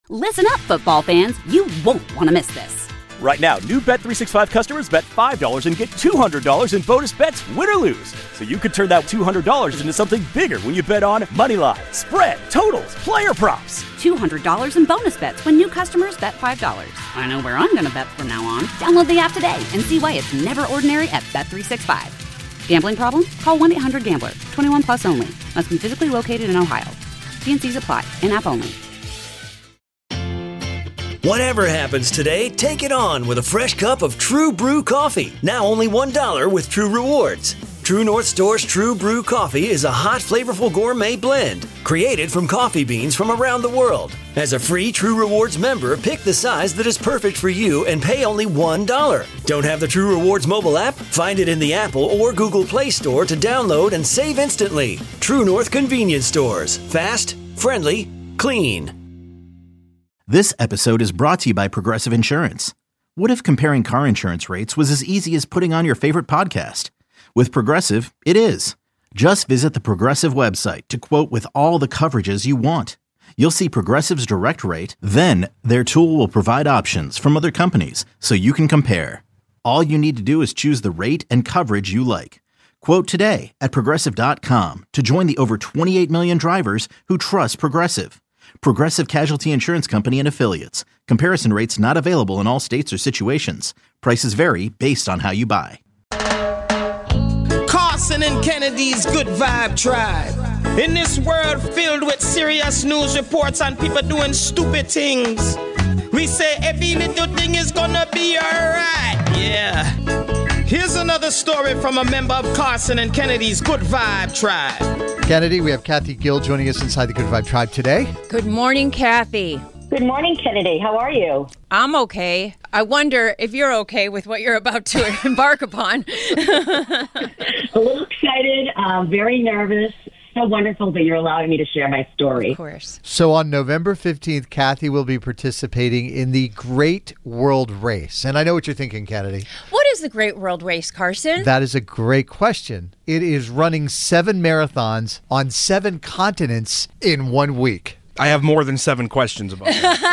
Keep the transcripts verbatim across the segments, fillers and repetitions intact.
Listen up, football fans. You won't want to miss this. Right now, new Bet three sixty-five customers bet five dollars and get two hundred dollars in bonus bets, win or lose. So you could turn that two hundred dollars into something bigger when you bet on moneyline, spread, totals, player props. two hundred dollars in bonus bets when new customers bet five dollars. I know where I'm going to bet from now on. Download the app today and see why it's never ordinary at Bet three sixty-five. Gambling problem? Call one eight hundred gambler. twenty-one plus only. Must be physically located in Ohio. T and C's apply. In-app only. Whatever happens today, take it on with a fresh cup of True Brew coffee. Now only one dollar with True Rewards. True North Store's True Brew coffee is a hot, flavorful gourmet blend created from coffee beans from around the world. As a free True Rewards member, pick the size that is perfect for you and pay only one dollar. Don't have the True Rewards mobile app? Find it in the Apple or Google Play Store to download and save instantly. True North Convenience Stores. Fast, friendly, clean. This episode is brought to you by Progressive Insurance. What if comparing car insurance rates was as easy as putting on your favorite podcast? With Progressive, it is. Just visit the Progressive website to quote with all the coverages you want. You'll see Progressive's direct rate, then their tool will provide options from other companies so you can compare. All you need to do is choose the rate and coverage you like. Quote today at Progressive dot com to join the over twenty-eight million drivers who trust Progressive. Progressive Casualty Insurance Company and Affiliates. Comparison rates not available in all states or situations. Prices vary based on how you buy. Carson and Kennedy's Good Vibe Tribe. In this world filled with serious news reports and people doing stupid things, we say every little thing is gonna be alright. Yeah. Here's another story from a member of Carson and Kennedy's Good Vibe Tribe. Kennedy, we have Kathy Gill joining us inside the Good Vibe Tribe today. Good morning, Kathy. Good morning, Kennedy. How are you? I'm okay. I wonder if you're okay with what you're about to embark upon. A little excited, um, very nervous. So wonderful that you're allowing me to share my story. Of course. So on November fifteenth, Kathy will be participating in the Great World Race. And I know what you're thinking, Kennedy. What is the Great World Race, Carson? That is a great question. It is running seven marathons on seven continents in one week. I have more than seven questions about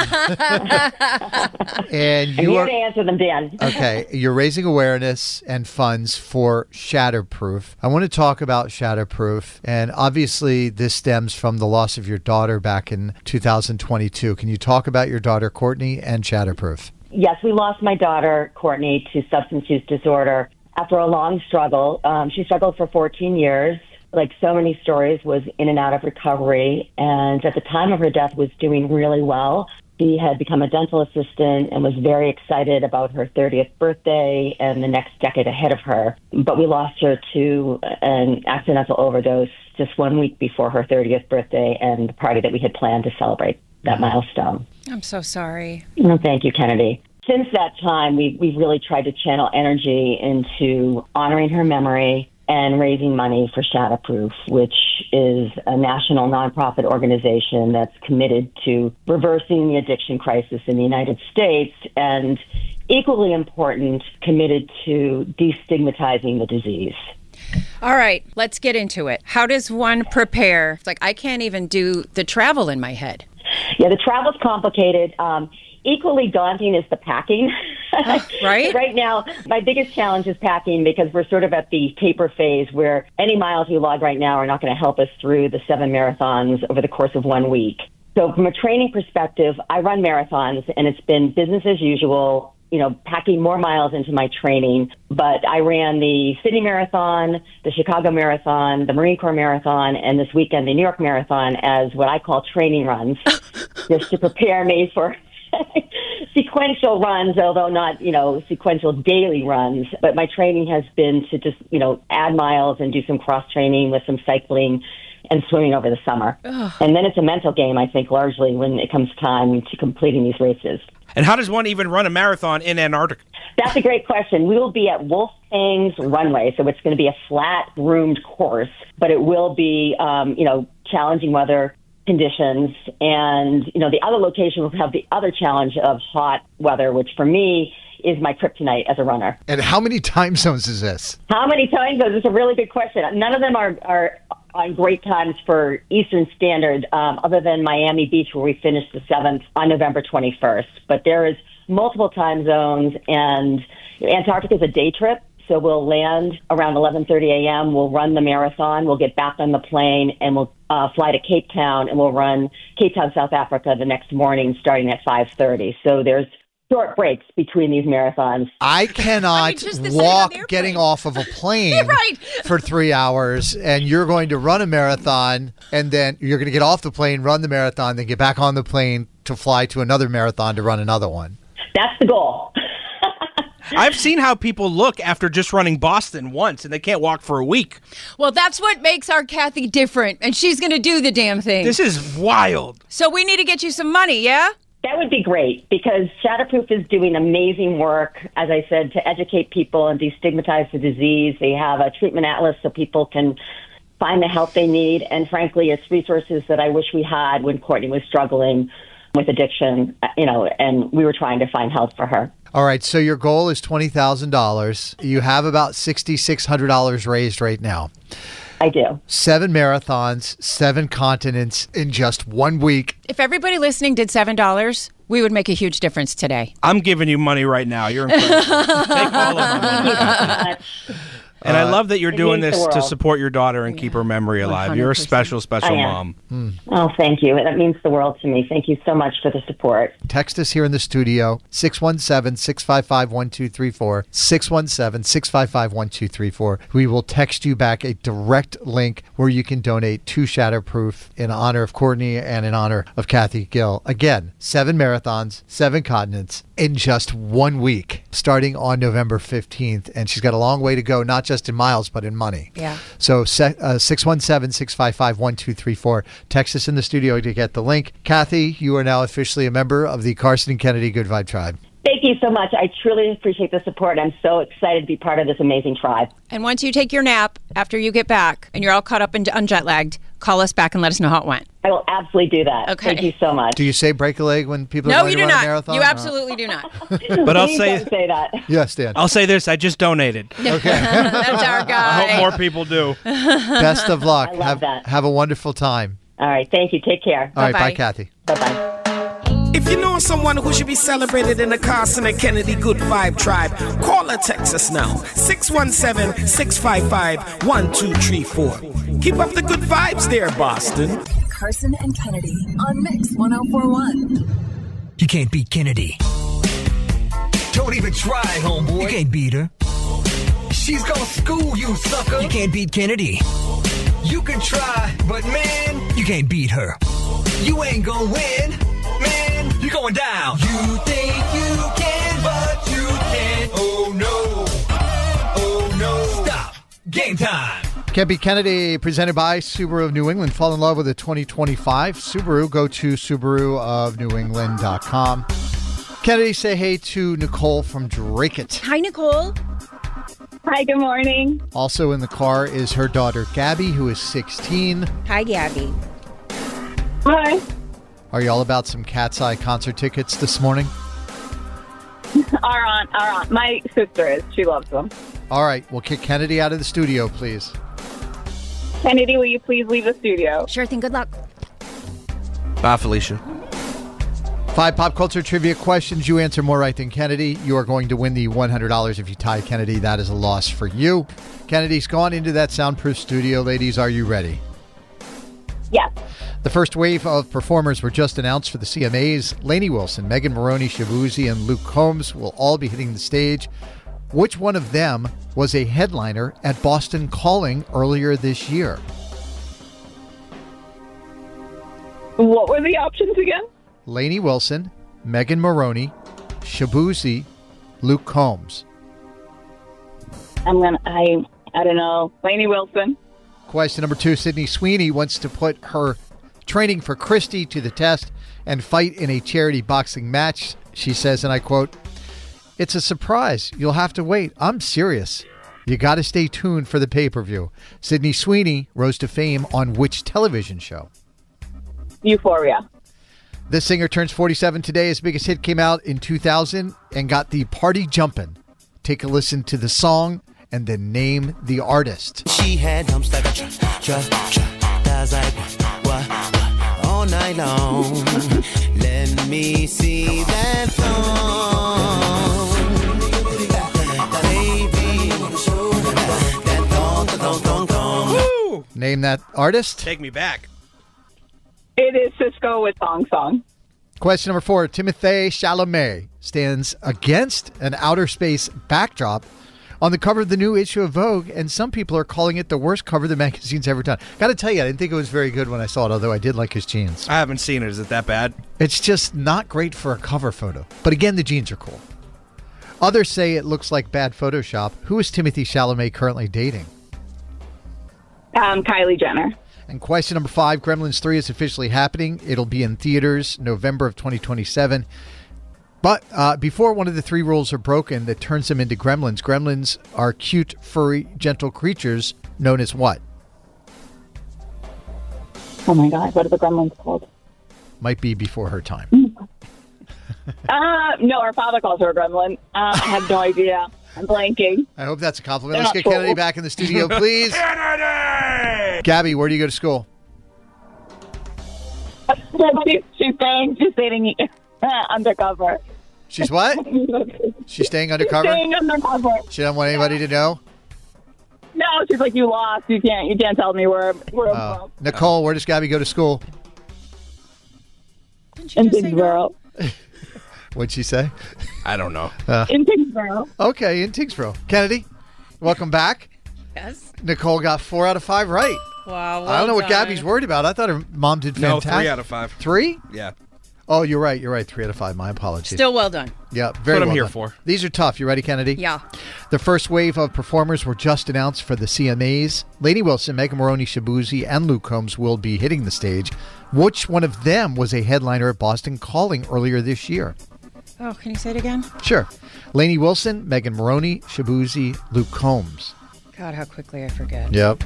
that. and I'm you here are, to answer them, Dan. Okay, you're raising awareness and funds for Shatterproof. I want to talk about Shatterproof, and obviously this stems from the loss of your daughter back in two thousand twenty-two. Can you talk about your daughter, Courtney, and Shatterproof? Yes, we lost my daughter, Courtney, to substance use disorder after a long struggle. Um, she struggled for fourteen years. Like so many stories, was in and out of recovery, and at the time of her death was doing really well. She had become a dental assistant and was very excited about her thirtieth birthday and the next decade ahead of her. But we lost her to an accidental overdose just one week before her thirtieth birthday and the party that we had planned to celebrate that milestone. I'm so sorry. Well, thank you, Kennedy. Since that time, we, we've really tried to channel energy into honoring her memory and raising money for Shatterproof, which is a national nonprofit organization that's committed to reversing the addiction crisis in the United States and, equally important, committed to destigmatizing the disease. All right, let's get into it. How does one prepare? It's like I can't even do the travel in my head. Yeah, the travel's complicated. Um, equally daunting is the packing. Oh, right? Right now, my biggest challenge is packing because we're sort of at the taper phase where any miles we log right now are not going to help us through the seven marathons over the course of one week. So from a training perspective, I run marathons, and it's been business as usual, you know, packing more miles into my training. But I ran the Sydney Marathon, the Chicago Marathon, the Marine Corps Marathon, and this weekend the New York Marathon as what I call training runs, just to prepare me for sequential runs, although not, you know, sequential daily runs. But my training has been to just, you know, add miles and do some cross-training with some cycling and swimming over the summer. Ugh. And then it's a mental game, I think, largely when it comes time to completing these races. And how does one even run a marathon in Antarctica? That's a great question. We will be at Wolfang's Runway, so it's going to be a flat, groomed course, but it will be, um, you know, challenging weather conditions. And, you know, the other location will have the other challenge of hot weather, which for me is my kryptonite as a runner. And how many time zones is this? How many time zones? It's a really good question. None of them are, are on great times for Eastern Standard, um, other than Miami Beach, where we finished the seventh on November twenty-first. But there is multiple time zones, and Antarctica is a day trip. So we'll land around eleven thirty a.m. We'll run the marathon. We'll get back on the plane, and we'll uh, fly to Cape Town, and we'll run Cape Town, South Africa the next morning starting at five thirty. So there's short breaks between these marathons. I cannot I mean, just the same walk on the getting airplane. off of a plane Right. for three hours, and you're going to run a marathon, and then you're going to get off the plane, run the marathon, then get back on the plane to fly to another marathon to run another one. That's the goal. I've seen how people look after just running Boston once, and they can't walk for a week. Well, that's what makes our Kathy different, and she's going to do the damn thing. This is wild. So we need to get you some money, yeah? That would be great, because Shatterproof is doing amazing work, as I said, to educate people and destigmatize the disease. They have a treatment atlas so people can find the help they need. And frankly, it's resources that I wish we had when Courtney was struggling with addiction, you know, and we were trying to find help for her. All right, so your goal is twenty thousand dollars. You have about six thousand six hundred dollars raised right now. I do. Seven marathons, seven continents in just one week. If everybody listening did seven dollars, we would make a huge difference today. I'm giving you money right now. You're incredible. Take all of my money. And I love that you're It doing means this the to world. support your daughter and keep her memory alive. You're a special, special I am. mom. Hmm. Oh, thank you. That means the world to me. Thank you so much for the support. Text us here in the studio, six one seven, six five five, one two three four, six one seven, six five five, one two three four. We will text you back a direct link where you can donate to Shatterproof in honor of Courtney and in honor of Kathy Gill. Again, seven marathons, seven continents in just one week, starting on November fifteenth. And she's got a long way to go, not just in miles, but in money. Yeah. So uh, six one seven, six five five, one two three four. Text us in the studio to get the link. Kathy, you are now officially a member of the Carson and Kennedy Good Vibe Tribe. Thank you so much. I truly appreciate the support. I'm so excited to be part of this amazing tribe. And once you take your nap, after you get back, and you're all caught up and unjet lagged, call us back and let us know how it went. I will absolutely do that. Okay. Thank you so much. Do you say break a leg when people are No, going you to do run not. a marathon? You or- absolutely do not. But I'll Please say, don't say that. Yes, Dan. I'll say this: I just donated. That's our I guy. hope more people do. Best of luck. I love have, that. have a wonderful time. All right. Thank you. Take care. All right, Bye-bye. bye, Kathy. Bye-bye. If you know someone who should be celebrated in the Carson and Kennedy Good Vibe Tribe, call or text us now. six one seven, six five five, one two three four. Keep up the good vibes there, Boston. Carson and Kennedy on Mix one oh four point one. You can't beat Kennedy. Don't even try, homeboy. You can't beat her. She's gonna school you, sucker. You can't beat Kennedy. You can try, but man, you can't beat her. You ain't gonna win, man. You're going down. You think you can, but you can't. Oh no. Oh no. Stop. Game time. Can't Beat Kennedy, presented by Subaru of New England. Fall in love with a twenty twenty-five Subaru. Go to Subaru of New England dot com. Kennedy, say hey to Nicole from Dracut. Hi, Nicole. Hi, good morning. Also in the car is her daughter, Gabby, who is sixteen. Hi, Gabby. Hi. Are you all about some Cat's Eye concert tickets this morning? Our aunt, our aunt. My sister is. She loves them. All right, we'll kick Kennedy out of the studio, please. Kennedy, will you please leave the studio? Sure thing. Good luck. Bye, Felicia. Five pop culture trivia questions. You answer more right than Kennedy. You are going to win the one hundred dollars. If you tie Kennedy, that is a loss for you. Kennedy's gone into that soundproof studio. Ladies, are you ready? Yes. The first wave of performers were just announced for the C M As. Lainey Wilson, Megan Moroney, Shabuzi, and Luke Combs will all be hitting the stage. Which one of them was a headliner at Boston Calling earlier this year? What were the options again? Lainey Wilson, Megan Moroney, Shabuzi, Luke Combs. I'm gonna. I. I don't know. Lainey Wilson. Question number two. Sydney Sweeney wants to put her training for Christie to the test and fight in a charity boxing match. She says, and I quote, "It's a surprise. You'll have to wait. I'm serious. You got to stay tuned for the pay-per-view." Sydney Sweeney rose to fame on which television show? Euphoria. This singer turns forty-seven today. His biggest hit came out in two thousand and got the party jumping. Take a listen to the song and then name the artist. She had dumps like a truck. tra, tra. That's like what, what, all night long. Let me see that thong. Baby, that thong, thong, thong, thong. Woo! Name that artist. Take me back. It is Cisco with Thong Song. Question number four. Timothée Chalamet stands against an outer space backdrop on the cover of the new issue of Vogue, and some people are calling it the worst cover the magazine's ever done. Got to tell you, I didn't think it was very good when I saw it, although I did like his jeans. I haven't seen it. Is it that bad? It's just not great for a cover photo. But again, the jeans are cool. Others say it looks like bad Photoshop. Who is Timothée Chalamet currently dating? Um, Kylie Jenner. And question number five, Gremlins three is officially happening. It'll be in theaters November of twenty twenty-seven. But uh, before one of the three rules are broken that turns them into gremlins, gremlins are cute, furry, gentle creatures known as what? Oh my God, what are the gremlins called? Might be before her time. Uh, no, our father calls her a gremlin. Uh, I have no idea. I'm blanking. I hope that's a compliment. They're Let's not get Kennedy cool. back in the studio, please. Kennedy! Gabby, where do you go to school? She's, she's staying, she's staying uh, undercover. She's what? She's staying undercover? She's staying undercover. She doesn't want anybody to know? No, she's like, you lost. You can't. You can't tell me we're we're Uh, Nicole, where does Gabby go to school? in Tingsboro. What'd she say? I don't know. Uh, In Tingsboro. okay, in Tingsboro. Kennedy, welcome back. Yes. Nicole got four out of five right. Wow. I don't know what done. Gabby's worried about. I thought her mom did No, fantastic. three out of five. Three? Yeah. Oh, you're right. You're right. Three out of five. My apologies. Still well done. Yeah, very what I'm well here done. for. These are tough. You ready, Kennedy? Yeah. The first wave of performers were just announced for the C M As. Lainey Wilson, Megan Moroney, Shabuzi, and Luke Combs will be hitting the stage. Which one of them was a headliner at Boston Calling earlier this year? Oh, can you say it again? Sure. Lainey Wilson, Megan Moroney, Shabuzi, Luke Combs. God, how quickly I forget. Yep.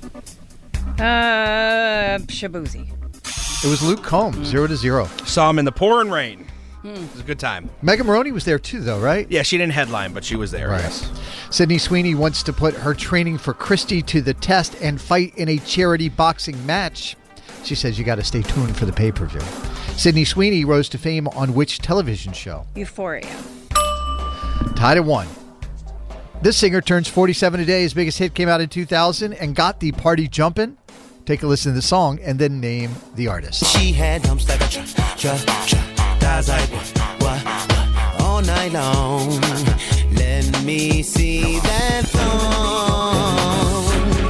Uh, Shabuzi. It was Luke Combs, zero to zero. Saw him in the pouring rain. Hmm. It was a good time. Megan Moroney was there too, though, right? Yeah, she didn't headline, but she was there. Right. Yes. Sydney Sweeney wants to put her training for Christie to the test and fight in a charity boxing match. She says you got to stay tuned for the pay-per-view. Sydney Sweeney rose to fame on which television show? Euphoria. Tied at one. This singer turns forty-seven today. His biggest hit came out in two thousand and got the party jumping. Take a listen to the song and then name the artist. She had humps like a tra, tra, tra. That's like what, what, what, all night long. Let me see that thong.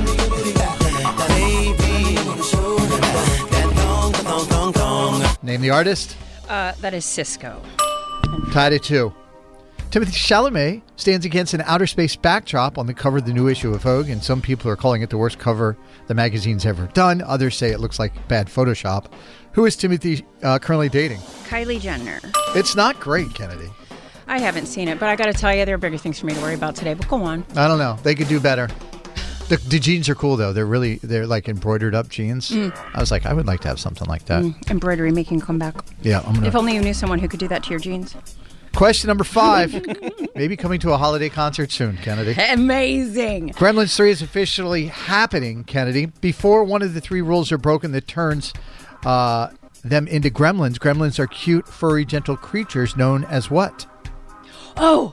Baby, that thong, thong, thong, thong. Name the artist. Uh, that is Cisco. Tied at two. Timothée Chalamet stands against an outer space backdrop on the cover of the new issue of Vogue, and some people are calling it the worst cover the magazine's ever done. Others say it looks like bad Photoshop. Who is Timothy uh, currently dating? Kylie Jenner. It's not great, Kennedy. I haven't seen it, but I got to tell you, there are bigger things for me to worry about today. But go on. I don't know. They could do better. The, the jeans are cool, though. They're really, they're like embroidered up jeans. Mm. I was like, I would like to have something like that. Mm, embroidery making a comeback. Yeah, I'm gonna. If only you knew someone who could do that to your jeans. Question number five. Maybe coming to a holiday concert soon, Kennedy. Amazing. Gremlins three is officially happening, Kennedy. Before one of the three rules are broken that turns uh, them into gremlins, gremlins are cute, furry, gentle creatures known as what? Oh.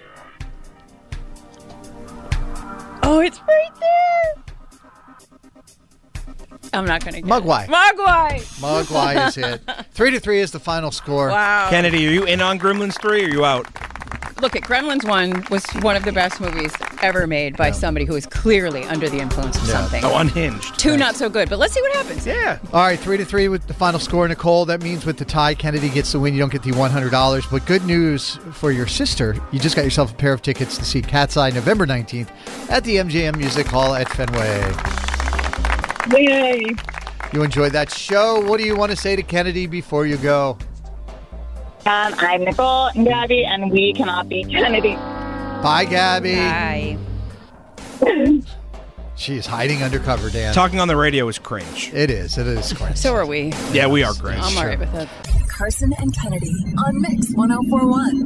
Oh, it's right there. I'm not going to get Mugwai. it. Mugwai. Mugwai is it. Three to three is the final score. Wow. Kennedy, are you in on Gremlins three or are you out? Look, at Gremlins one was one of the best movies ever made by Yeah. somebody who is clearly under the influence of Yeah. something. Oh, unhinged. Two not so good, but let's see what happens. Yeah. All right, three to three with the final score, Nicole. That means with the tie, Kennedy gets the win. You don't get the one hundred dollars. But good news for your sister. You just got yourself a pair of tickets to see Cat's Eye November nineteenth at the M G M Music Hall at Fenway. Yay. You enjoyed that show. What do you want to say to Kennedy before you go? Um, I'm Nicole and Gabby, and we cannot beat Kennedy. Bye, Gabby. Bye. She is hiding undercover, Dan. Talking on the radio is cringe. It is. It is cringe. So are we. Yeah, we are cringe. I'm all right with it. Carson and Kennedy on Mix one oh four one.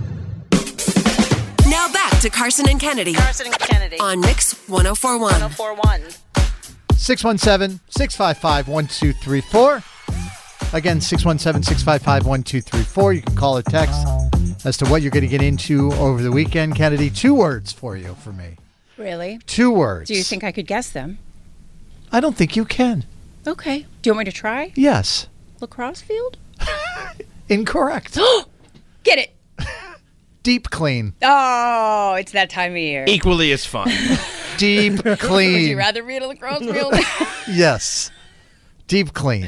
Now back to Carson and Kennedy. Carson and Kennedy On Mix one oh four one. one oh four one. six one seven, six five five, one two three four. Again, six one seven, six five five, one two three four. You can call or text as to what you're going to get into over the weekend. Kennedy, two words for you, for me. Really? Two words. Do you think I could guess them? I don't think you can. Okay. Do you want me to try? Yes. Lacrosse field? Incorrect. Get it. Deep clean. Oh, it's that time of year. Equally as fun. Deep clean. Would you rather be at a lacrosse field? Yes. Deep clean.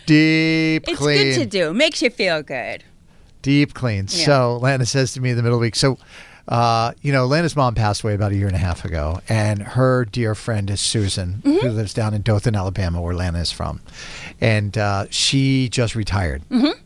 Deep It's clean. good to do. Makes you feel good. Deep clean. Yeah. So Lana says to me in the middle of the week, so, uh, you know, Lana's mom passed away about a year and a half ago, and her dear friend is Susan, Mm-hmm. who lives down in Dothan, Alabama, where Lana is from. And uh, she just retired, Mm-hmm.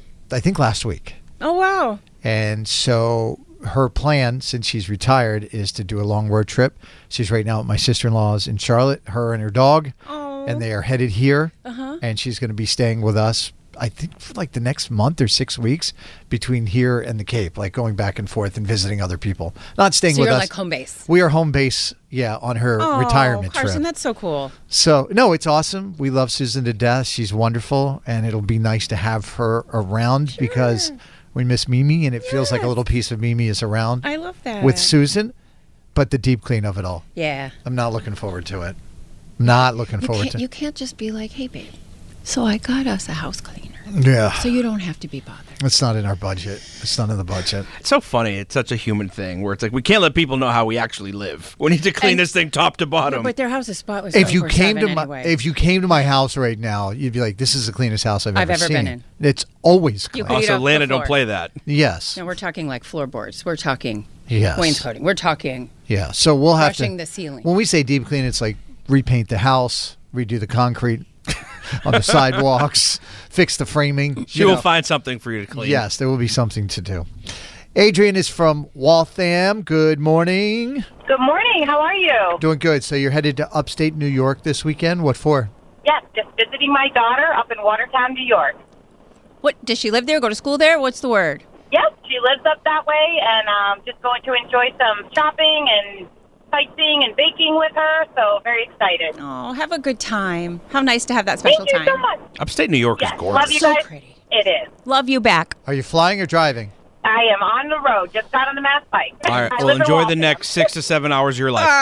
I think last week. Oh, wow. And so her plan, since she's retired, is to do a long road trip. She's right now at my sister-in-law's in Charlotte, her and her dog. Oh. And they are headed here. Uh-huh. And she's going to be staying with us, I think, for like the next month or six weeks between here and the Cape, like going back and forth and visiting other people. Not staying So with you're us. like home base. We are home base, yeah, on her Oh, retirement Carson, trip. that's so cool. So, no, it's awesome. We love Susan to death. She's wonderful. And it'll be nice to have her around because we miss Mimi, and it feels like a little piece of Mimi is around I love that. with Susan. But the deep clean of it all. Yeah. I'm not looking forward to it. Not looking You forward can't, to it. you can't just be like, hey, babe, so I got us a house cleaner. Yeah. So you don't have to be bothered. It's not in our budget. It's not in the budget. It's so funny. It's such a human thing where it's like we can't let people know how we actually live. We need to clean And- this thing top to bottom. But their house is spotless. If you came to twenty-four seven my anyway. if you came to my house right now, you'd be like, "This is the cleanest house I've, I've ever ever seen." been in. It's always You clean. could eat also, off the Lana, don't floor. play that. Yes. No, we're talking like floorboards. We're talking Yes. wainscoting. We're talking Yeah. So we'll have brushing to. the ceiling. When we say deep clean, it's like repaint the house, redo the concrete on the sidewalks, fix the framing. She you will know. find something for you to clean. Yes, there will be something to do. Adrian is from Waltham. Good morning. Good morning. How are you? Doing good. So you're headed to upstate New York this weekend. What for? Yes, just visiting my daughter up in Watertown, New York. What, does she live there? Go to school there? What's the word? Yes, she lives up that way, and um, just going to enjoy some shopping and sightseeing and baking with her, so very excited. Oh, have a good time. How nice to have that special Thank you time. so much. Upstate New York Yes, is gorgeous. love you So guys. pretty. It is. Love you back. Are you flying or driving? I am on the road. Just got on the mass bike. All right, I well, live in enjoy the Waltham. next six to seven hours of your life.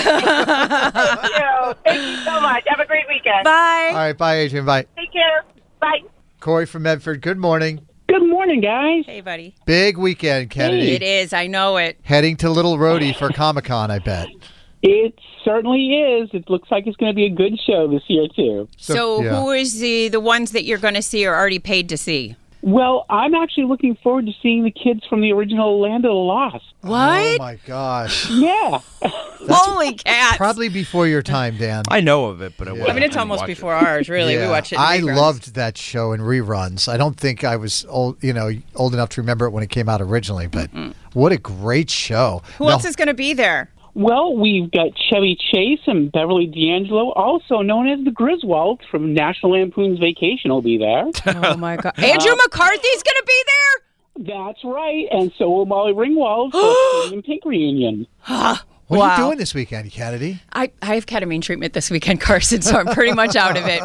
Thank you. Thank you so much. Have a great weekend. Bye. All right. Bye, Adrian. Bye. Take care. Bye. Corey from Medford. Good morning. Good morning, guys. Hey, buddy. Big weekend, Kennedy. It is. I know it. Heading to Little Rhodey for Comic-Con, I bet. It certainly is. It looks like it's going to be a good show this year, too. So, yeah. who is the the ones that you're going to see or already paid to see? Well, I'm actually looking forward to seeing the kids from the original Land of the Lost. What? Oh, my gosh. Yeah. Holy cats. Probably before your time, Dan. I know of it, but I Yeah. wasn't. I mean, it's didn't almost watch it. before ours, really. Yeah. We watch it in I reruns. loved that show in reruns. I don't think I was old, you know, old enough to remember it when it came out originally, but what a great show. Who Now- else is going to be there? Well, we've got Chevy Chase and Beverly D'Angelo, also known as the Griswolds from National Lampoon's Vacation, will be there. Oh, my God. Andrew McCarthy's going to be there? That's right. And so will Molly Ringwald for the Pretty in Pink reunion. What Wow. are you doing this weekend, Kennedy? I, I have ketamine treatment this weekend, Carson, so I'm pretty much out of it.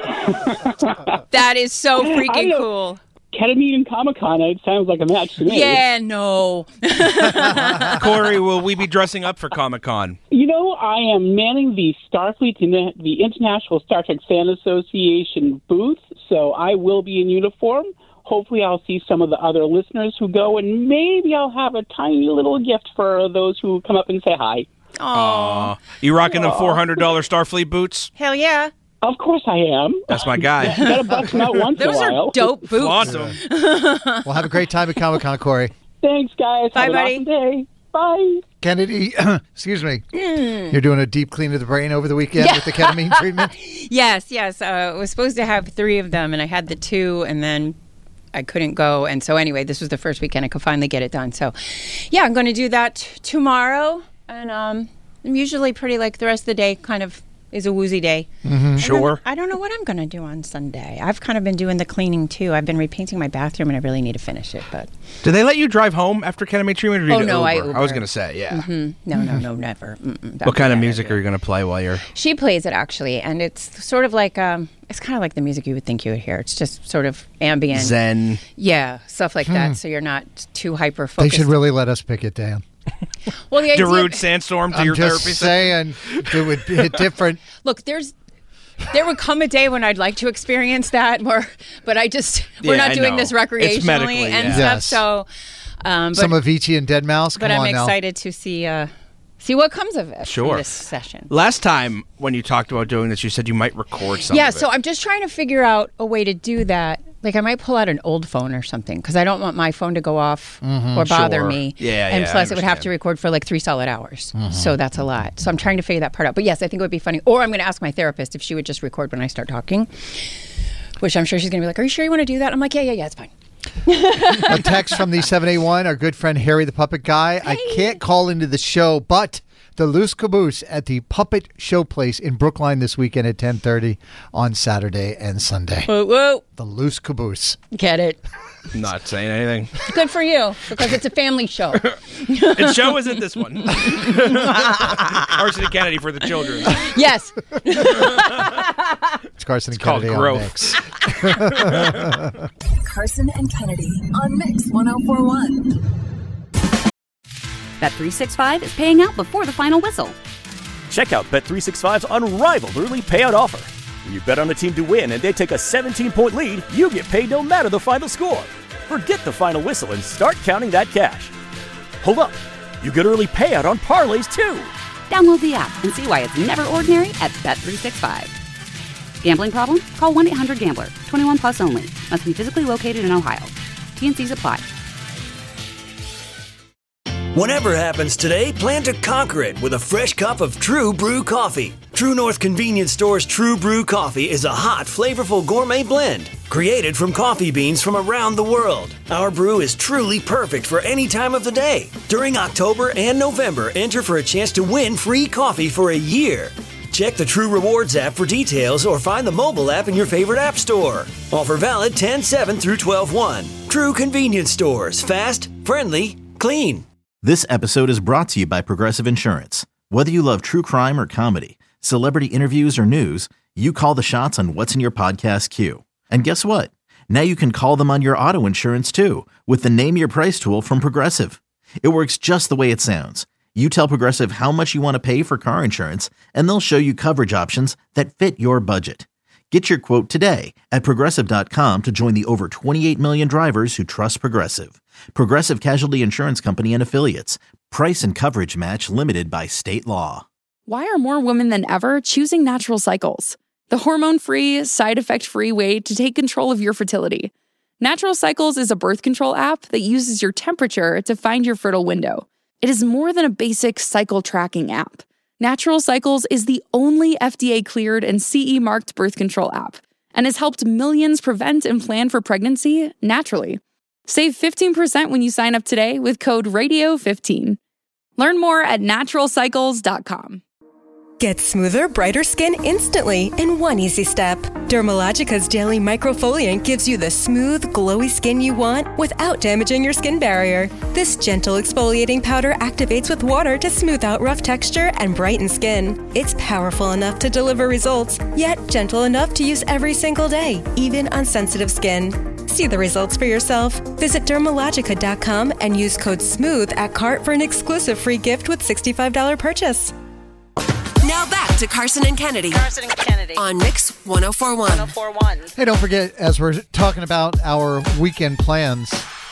But that is so I freaking know. cool. Ketamine and Comic-Con, it sounds like a match to me. Yeah, no. Corey, will we be dressing up for Comic Con? You know, I am manning the Starfleet, the International Star Trek Fan Association booth, so I will be in uniform. Hopefully I'll see some of the other listeners who go, and maybe I'll have a tiny little gift for those who come up and say hi. Aw. You rocking them four hundred dollars Starfleet boots? Hell yeah. Of course I am. That's my guy. Got to bust them out once in a Those while. are dope boots. Flaunt 'em. Well, have a great time at Comic-Con, Corey. Thanks, guys. Bye, have an buddy. awesome day. Bye. Kennedy, excuse me. Mm. You're doing a deep clean of the brain over the weekend Yeah. with the ketamine treatment? Yes, yes. Uh, I was supposed to have three of them, and I had the two, and then I couldn't go. And so anyway, this was the first weekend I could finally get it done. So, yeah, I'm going to do that tomorrow. And um, I'm usually pretty like the rest of the day kind of is a woozy day. Mm-hmm. Sure. I don't know what I'm going to do on Sunday. I've kind of been doing the cleaning, too. I've been repainting my bathroom, and I really need to finish it. But Do they let you drive home after Ken and May treatment? Or do you Oh, do no, I Uber? Uber. I was going to say, yeah. Mm-hmm. No, no, no, never. Mm-mm, What kind of music are you going to play while you're... She plays it, actually, and it's sort of like, um, it's kind of like the music you would think you would hear. It's just sort of ambient. Zen. Yeah, stuff like Hmm. that, so you're not too They hyper-focused. should really let us pick it down. Well, the idea... Darude Sandstorm to I'm your just therapy saying, it would be different. Look, there's... There would come a day when I'd like to experience that more, but I just, we're Yeah, not I doing know. this It's recreationally medically, and yeah. stuff, Yes. so... Um, but, Some Avicii and Dead Mouse. but Come I'm on now. excited to see uh, see what comes of it Sure. from this session. Last time when you talked about doing this, you said you might record something. Yeah, so I'm just trying to figure out a way to do that. Like I might pull out an old phone or something because I don't want my phone to go off Mhm. or bother Sure. me. Yeah, and yeah, I plus it would have understand. to record for like three solid hours. Mhm. So that's a lot. So I'm trying to figure that part out. But yes, I think it would be funny. Or I'm going to ask my therapist if she would just record when I start talking, which I'm sure she's going to be like, "Are you sure you want to do that?" I'm like, "Yeah, yeah, yeah, it's fine." A text from the seven eight one, our good friend Harry the Puppet Guy. I can't call into the show, but the Loose Caboose at the Puppet Showplace in Brookline this weekend at ten thirty on Saturday and Sunday. Whoa, whoa. The Loose Caboose. Get it? Not saying anything. Good for you because it's a family show. Its show isn't this one. Carson and Kennedy for the children. Yes. It's Carson and It's called Kennedy on growth. Mix. Carson and Kennedy on Mix one oh four one. Bet three sixty-five is paying out before the final whistle. Check out Bet three sixty-five's unrivaled early payout offer. When you bet on a team to win and they take a seventeen-point lead, you get paid no matter the final score. Forget the final whistle and start counting that cash. Hold up. You get early payout on parlays, too. Download the app and see why it's never ordinary at Bet three sixty-five. Gambling problem? Call one eight hundred gambler. twenty-one plus only. Must be physically located in Ohio. T N Cs apply. Whatever happens today, plan to conquer it with a fresh cup of True Brew coffee. True North Convenience Store's True Brew coffee is a hot, flavorful gourmet blend created from coffee beans from around the world. Our brew is truly perfect for any time of the day. During October and November, enter for a chance to win free coffee for a year. Check the True Rewards app for details or find the mobile app in your favorite app store. Offer valid ten seven through twelve one. True Convenience Stores. Fast, friendly, clean. This episode is brought to you by Progressive Insurance. Whether you love true crime or comedy, celebrity interviews or news, you call the shots on what's in your podcast queue. And guess what? Now you can call them on your auto insurance too with the Name Your Price tool from Progressive. It works just the way it sounds. You tell Progressive how much you want to pay for car insurance, and they'll show you coverage options that fit your budget. Get your quote today at Progressive dot com to join the over twenty-eight million drivers who trust Progressive. Progressive Casualty Insurance Company and Affiliates. Price and coverage match limited by state law. Why are more women than ever choosing Natural Cycles? The hormone-free, side-effect-free way to take control of your fertility. Natural Cycles is a birth control app that uses your temperature to find your fertile window. It is more than a basic cycle tracking app. Natural Cycles is the only F D A-cleared and C E-marked birth control app and has helped millions prevent and plan for pregnancy naturally. Save fifteen percent when you sign up today with code radio fifteen. Learn more at natural cycles dot com. Get smoother, brighter skin instantly in one easy step. Dermalogica's Daily Microfoliant gives you the smooth, glowy skin you want without damaging your skin barrier. This gentle exfoliating powder activates with water to smooth out rough texture and brighten skin. It's powerful enough to deliver results, yet gentle enough to use every single day, even on sensitive skin. See the results for yourself. Visit dermalogica dot com and use code SMOOTH at cart for an exclusive free gift with sixty-five dollars purchase. Now back to Carson and Kennedy. Carson and Kennedy. On Mix one oh four one. one oh four one. Hey, don't forget, as we're talking about our weekend plans,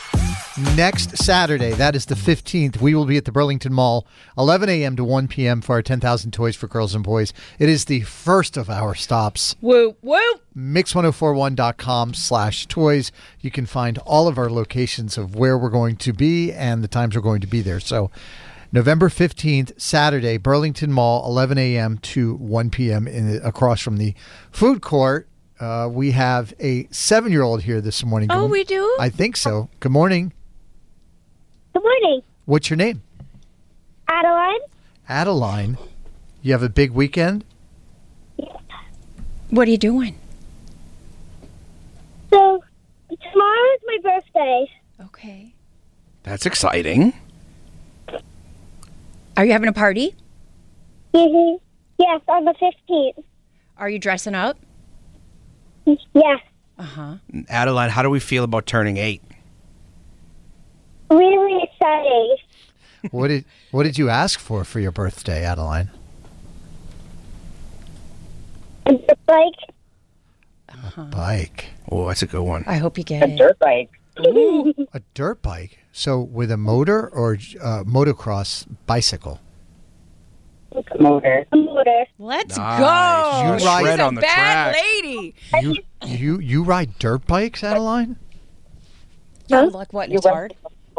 next Saturday, that is the fifteenth, we will be at the Burlington Mall, eleven a.m. to one p.m. for our ten thousand Toys for Girls and Boys. It is the first of our stops. Woo, woo. mix one oh four one dot com slash toys. You can find all of our locations of where we're going to be and the times we're going to be there. So November fifteenth, Saturday, Burlington Mall, eleven a.m. to one p.m. in the, across from the food court. Uh, we have a seven-year-old here this morning. Oh, Good- we do? I think so. Good morning. Good morning. What's your name? Adeline. Adeline. You have a big weekend? What are you doing? So, tomorrow is my birthday. Okay. That's exciting. Are you having a party? Mm-hmm. Yes, on the fifteenth. Are you dressing up? Yes. Uh-huh. Adeline, how do we feel about turning eight? Really exciting. What did What did you ask for for your birthday, Adeline? A dirt bike. A bike. Oh, that's a good one. I hope you get it. dirt bike. Ooh. A dirt bike. So with a motor or uh, motocross bicycle? Motor. A motor. Let's Nice. go. You She's ride a on the bad track. lady. You you you ride dirt bikes, Adeline? Yeah, look what, it's hard.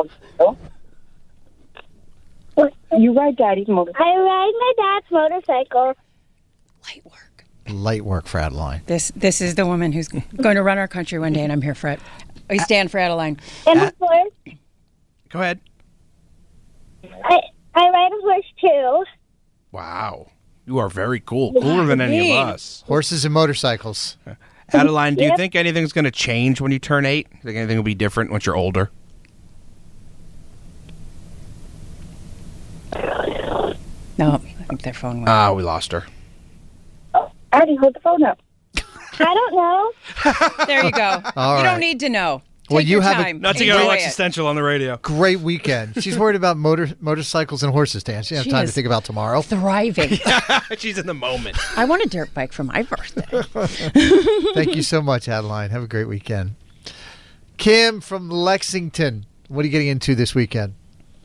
You ride Daddy's motorcycle. I ride my dad's motorcycle. Light work. Light work for Adeline. This this is the woman who's going to run our country one day, and I'm here for it. I stand for Adeline. And a horse. Go ahead. I, I ride a horse, too. Wow. You are very cool. Cooler than any of us. Horses and motorcycles. Adeline, do you Yep. think anything's going to change when you turn eight? Do you think anything will be different once you're older? No, I think their phone went. Ah, we lost her. Addie, hold the phone up. I don't know. There you go. All you right. don't need to know. Well, Take you your have a- time. Not to get Enjoy Alexis it. Central on the radio. Great weekend. She's worried about motor motorcycles and horses, Dan. She doesn't She have time is to think about tomorrow. Thriving. She's in the moment. I want a dirt bike for my birthday. Thank you so much, Adeline. Have a great weekend. Kim from Lexington. What are you getting into this weekend?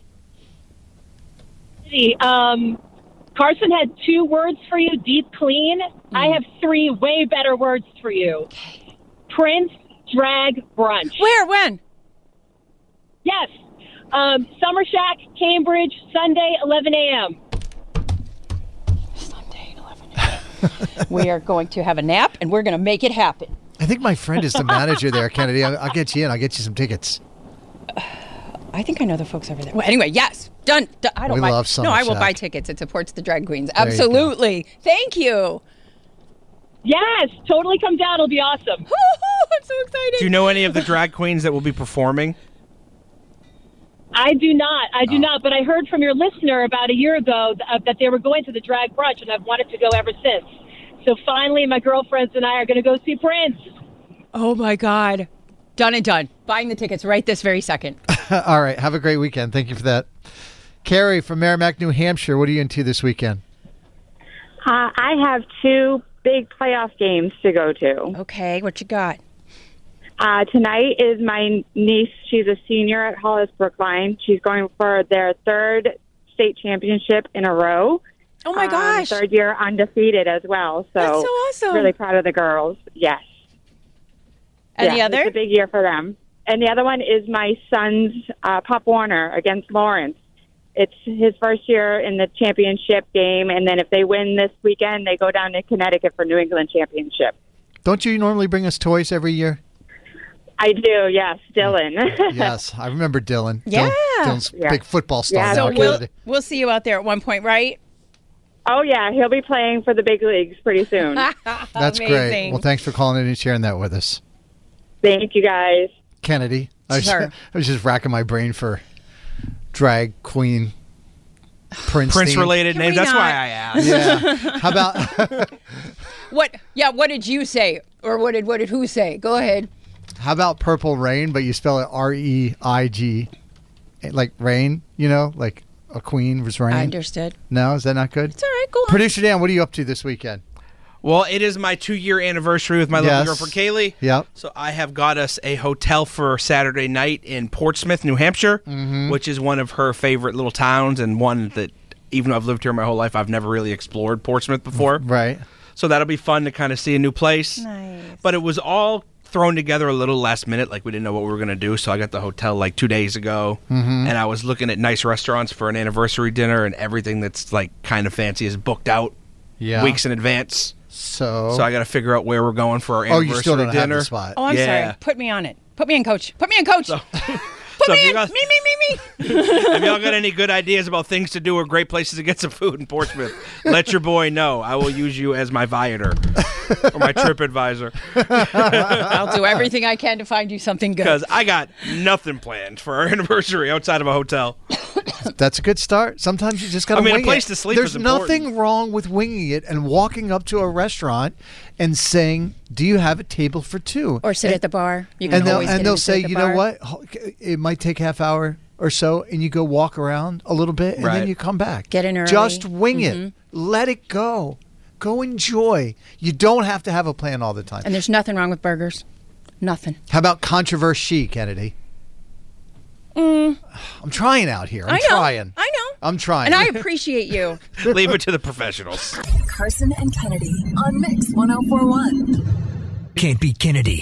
Um, Carson had two words for you, deep clean. I have three way better words for you. Prince Drag Brunch. Where? When? Yes. Um, Summer Shack, Cambridge, Sunday, eleven a.m. Sunday, eleven a.m. We are going to have a nap, and we're going to make it happen. I think my friend is the manager there, Kennedy. I'll, I'll get you in. I'll get you some tickets. I think I know the folks over there. Well, anyway, yes. Done. Done. I don't We buy, love Summer No, I will Shack. buy tickets. It supports the drag queens. There you go. Absolutely. Thank you. Yes, totally come down. It'll be awesome. I'm so excited. Do you know any of the drag queens that will be performing? I do not. I do Oh. not. But I heard from your listener about a year ago th- uh, that they were going to the drag brunch, and I've wanted to go ever since. So finally, my girlfriends and I are going to go see Prince. Oh, my God. Done and done. Buying the tickets right this very second. All right. Have a great weekend. Thank you for that. Carrie from Merrimack, New Hampshire. What are you into this weekend? Uh, I have two big playoff games to go to. Okay, what you got? Uh, tonight is my niece. She's a senior at Hollis Brookline. She's going for their third state championship in a row. Oh, my Um, gosh. third year undefeated as well. So, That's so awesome. Really proud of the girls. Yes. And the Yeah, other? It's a big year for them. And the other one is my son's uh, Pop Warner against Lawrence. It's his first year in the championship game, and then if they win this weekend, they go down to Connecticut for New England championship. Don't you normally bring us toys every year? I do, yes, Dylan. Yes, I remember Dylan. Yeah. Dylan- Dylan's Yeah. big football star Yeah. now. So we'll, Kennedy. we'll see you out there at one point, right? Oh, yeah, he'll be playing for the big leagues pretty soon. That's great. Amazing. Well, thanks for calling in and sharing that with us. Thank you, guys. Kennedy. I was, Sure. I was just racking my brain for drag queen Prince Prince theme. related Can names. we That's not? why I asked. Yeah. How about What? Yeah, what did you say? Or what did what did who say? Go ahead. how about Purple Rain, but you spell it R E I G, like rain, you know, like a queen was rain. I understood. No, is that not good? It's all right, go on. Producer Dan, what are you up to this weekend? Well, it is my two-year anniversary with my Yes. little girlfriend, Kaylee. Yep. So I have got us a hotel for Saturday night in Portsmouth, New Hampshire, Mhm. which is one of her favorite little towns and one that, even though I've lived here my whole life, I've never really explored Portsmouth before. Right. So that'll be fun to kind of see a new place. Nice. But it was all thrown together a little last minute, like we didn't know what we were going to do. So I got the hotel like two days ago, Mhm. and I was looking at nice restaurants for an anniversary dinner, and everything that's like kind of fancy is booked out Yeah. weeks in advance. So, So I got to figure out where we're going for our oh, anniversary you still don't dinner. have the spot. Oh, I'm Yeah. sorry. Put me on it. Put me in, coach. Put me in, coach. Put So if you man, got- me, me, me, me. If y'all got any good ideas about things to do or great places to get some food in Portsmouth, let your boy know. I will use you as my Viator or my TripAdvisor. I'll do everything I can to find you something good. Because I got nothing planned for our anniversary outside of a hotel. That's a good start. Sometimes you just got to I mean, a wing place it. to sleep There's is important. nothing wrong with winging it and walking up to a restaurant and saying, "Do you have a table for two?" Or sit and, at the bar. You can and they'll, always and get they'll in to sit say, at the "You bar. know what? Ho- It might take half hour or so," and you go walk around a little bit, and Right. then you come back. Get in early. Just wing Mhm. it. Let it go. Go enjoy. You don't have to have a plan all the time. And there's nothing wrong with burgers. Nothing. How about controversy, Kennedy? Mm, I'm trying out here. I'm I know. trying. I know. I'm trying. And I appreciate you. Leave it to the professionals. Carson and Kennedy on Mix one oh four one. Can't beat Kennedy.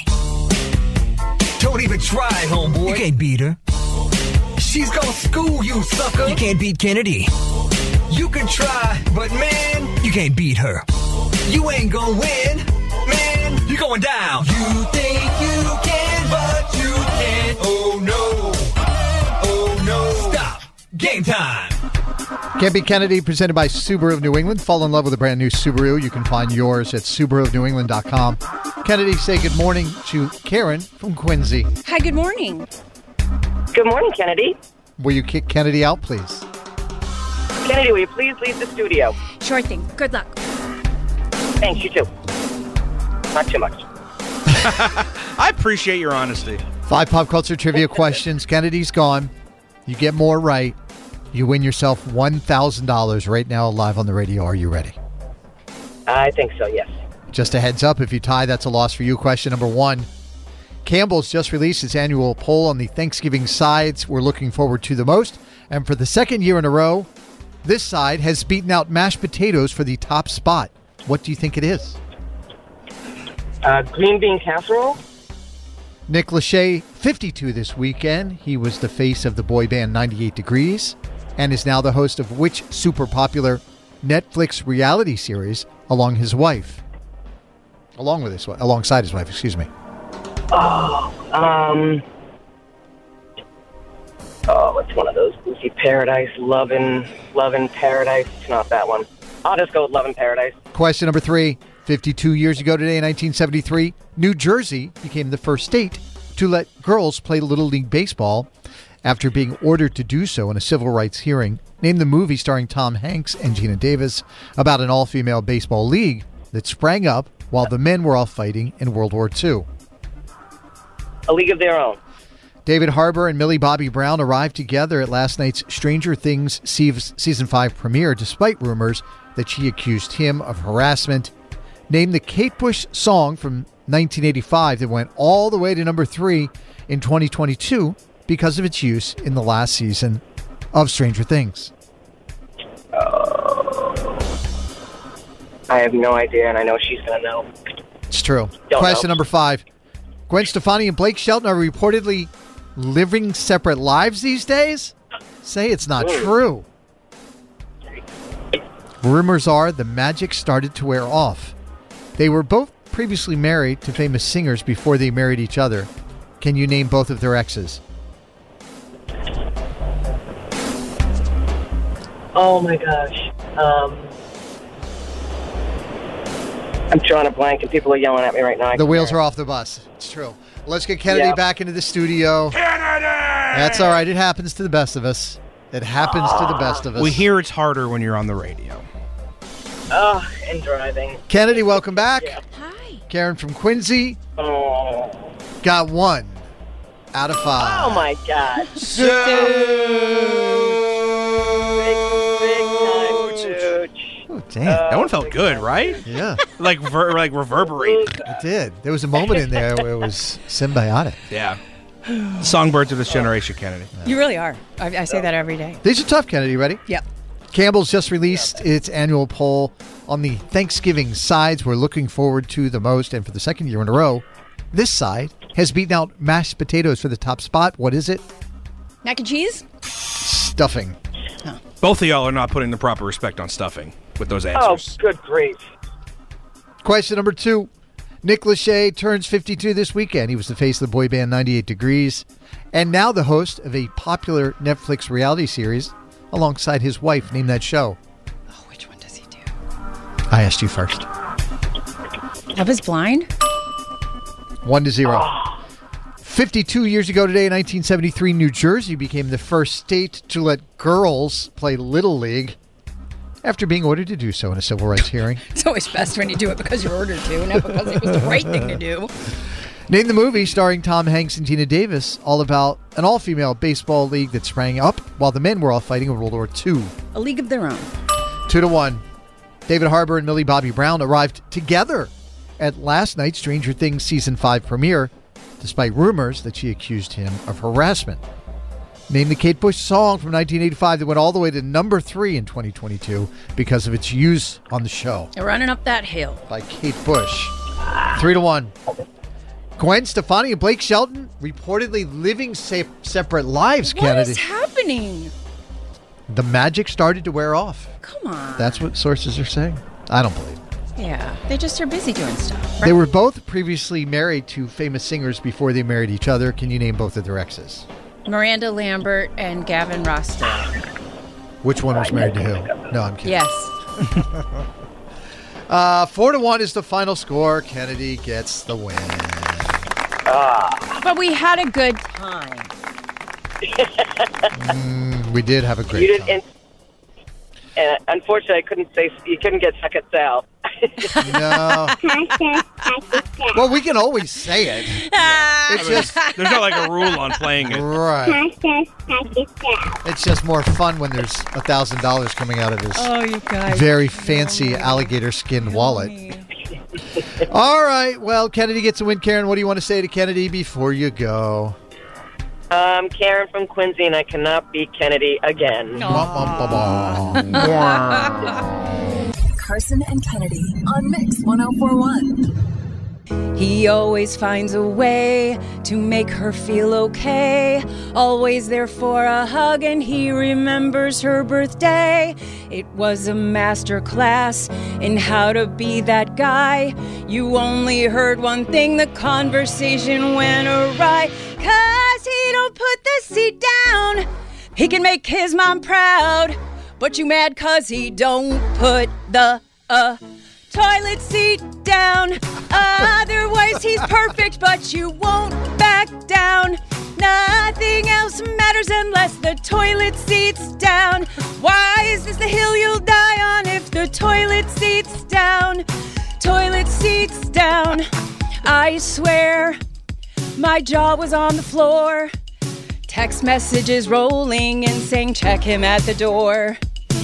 Don't even try, homeboy. You can't beat her. She's gonna school you, sucker. You can't beat Kennedy. You can try, but man, you can't beat her. You ain't gonna win, man. You're going down. You think you can, but you can't. Oh no. Oh no. Stop. Game time. Can't Be Kennedy, presented by Subaru of New England. Fall in love with a brand new Subaru. You can find yours at Subaru of New England dot com. Kennedy, say good morning to Karen from Quincy. Hi, good morning. Good morning, Kennedy. Will you kick Kennedy out, please? Kennedy, will you please leave the studio? Sure thing. Good luck. Thanks, you too. Not too much. I appreciate your honesty. Five pop culture trivia questions. Kennedy's gone. You get more right. You win yourself one thousand dollars right now live on the radio. Are you ready? I think so, yes. Just a heads up, if you tie, that's a loss for you. Question number one. Campbell's just released its annual poll on the Thanksgiving sides we're looking forward to the most. And for the second year in a row, this side has beaten out mashed potatoes for the top spot. What do you think it is? Uh, green bean casserole? Nick Lachey, fifty-two this weekend. He was the face of the boy band ninety-eight Degrees and is now the host of which super popular Netflix reality series along his wife? Along with his wife, alongside his wife, excuse me. Oh, um... Oh, it's one of those Lucy Paradise, Lovin', Lovin' Paradise. It's not that one. I'll just go with Lovin' Paradise. Question number three. fifty-two years ago today in nineteen seventy-three, New Jersey became the first state to let girls play Little League Baseball after being ordered to do so in a civil rights hearing. Name the movie starring Tom Hanks and Gina Davis about an all-female baseball league that sprang up while the men were all fighting in World War Two. A League of Their Own. David Harbour and Millie Bobby Brown arrived together at last night's Stranger Things Season five premiere, despite rumors that she accused him of harassment. Name the Kate Bush song from nineteen eighty-five that went all the way to number three in twenty twenty-two because of its use in the last season of Stranger Things. Uh, I have no idea, and I know she's going to know. It's true. Don't Question know. number five. Gwen Stefani and Blake Shelton are reportedly living separate lives these days? Say it's not Ooh. true. Rumors are the magic started to wear off. They were both previously married to famous singers before they married each other. Can you name both of their exes? Oh, my gosh. Um, I'm drawing a blank, and people are yelling at me right now. I The can't wheels hear. are off the bus. It's true. Let's get Kennedy Yeah. back into the studio. Kennedy! That's all right. It happens to the best of us. It happens to the best of us. We hear it's harder when you're on the radio. Oh, and driving. Kennedy, welcome back. Hi. Karen from Quincy Oh, got one out of five. oh my God. Oh, damn. That one felt good, right? Yeah. Like ver- like reverberate. It did. There was a moment in there where it was symbiotic. Yeah. Songbirds of this generation, Kennedy. You really are. I, I say that every day. These are tough, Kennedy. Ready? Yep. Campbell's just released its annual poll on the Thanksgiving sides we're looking forward to the most. And for the second year in a row, this side has beaten out mashed potatoes for the top spot. What is it? Mac and cheese? Stuffing. Both of y'all are not putting the proper respect on stuffing with those Oh, answers. good grief. Question number two. Nick Lachey turns fifty-two this weekend. He was the face of the boy band ninety-eight Degrees and now the host of a popular Netflix reality series alongside his wife. Name that show. Oh, which one does he do? I asked you first. Love is Blind? One to zero. fifty-two years ago today in nineteen seventy-three, New Jersey became the first state to let girls play Little League after being ordered to do so in a civil rights hearing. It's always best when you do it because you're ordered to, not because it was the right thing to do. Name the movie starring Tom Hanks and Tina Davis, all about an all-female baseball league that sprang up while the men were all fighting in World War Two. A League of Their Own. Two to one. David Harbour and Millie Bobby Brown arrived together at last night's Stranger Things Season five premiere, despite rumors that she accused him of harassment. Name the Kate Bush song from nineteen eighty-five that went all the way to number three in twenty twenty-two because of its use on the show. You're running up that hill. By Kate Bush. Three to one. Gwen Stefani and Blake Shelton reportedly living sa- separate lives, What Kennedy. is happening? The magic started to wear off. Come on. That's what sources are saying. I don't believe it. Yeah, they just are busy doing stuff. They were both previously married to famous singers before they married each other. Can you name both of their exes? Miranda Lambert and Gavin Rossdale. Which one was married to who? No, I'm kidding. Yes. uh, four to one is the final score. Kennedy gets the win. But we had a good time. mm, we did have a great you time. didn't, and, uh, unfortunately, I couldn't say you couldn't get seconds out. No. Well, we can always say it. It's just There's not like a rule on playing it. right. It's just more fun when there's a thousand dollars coming out of his Oh, you guys. very fancy alligator skin wallet. All right. Well, Kennedy gets a win. Karen, what do you want to say to Kennedy before you go? Um, Karen from Quincy, and I cannot beat Kennedy again. Carson and Kennedy on Mix one oh four point one. He always finds a way to make her feel okay. Always there for a hug, and he remembers her birthday. It was a master class in how to be that guy. You only heard one thing, the conversation went awry. Cause he don't put the seat down. He can make his mom proud. But you mad cause he don't put the uh toilet seat down. Otherwise he's perfect, but you won't back down. Nothing else matters unless the toilet seat's down. Why is this the hill you'll die on if the toilet seat's down? Toilet seat's down. I swear my jaw was on the floor. Text messages rolling and saying check him at the door.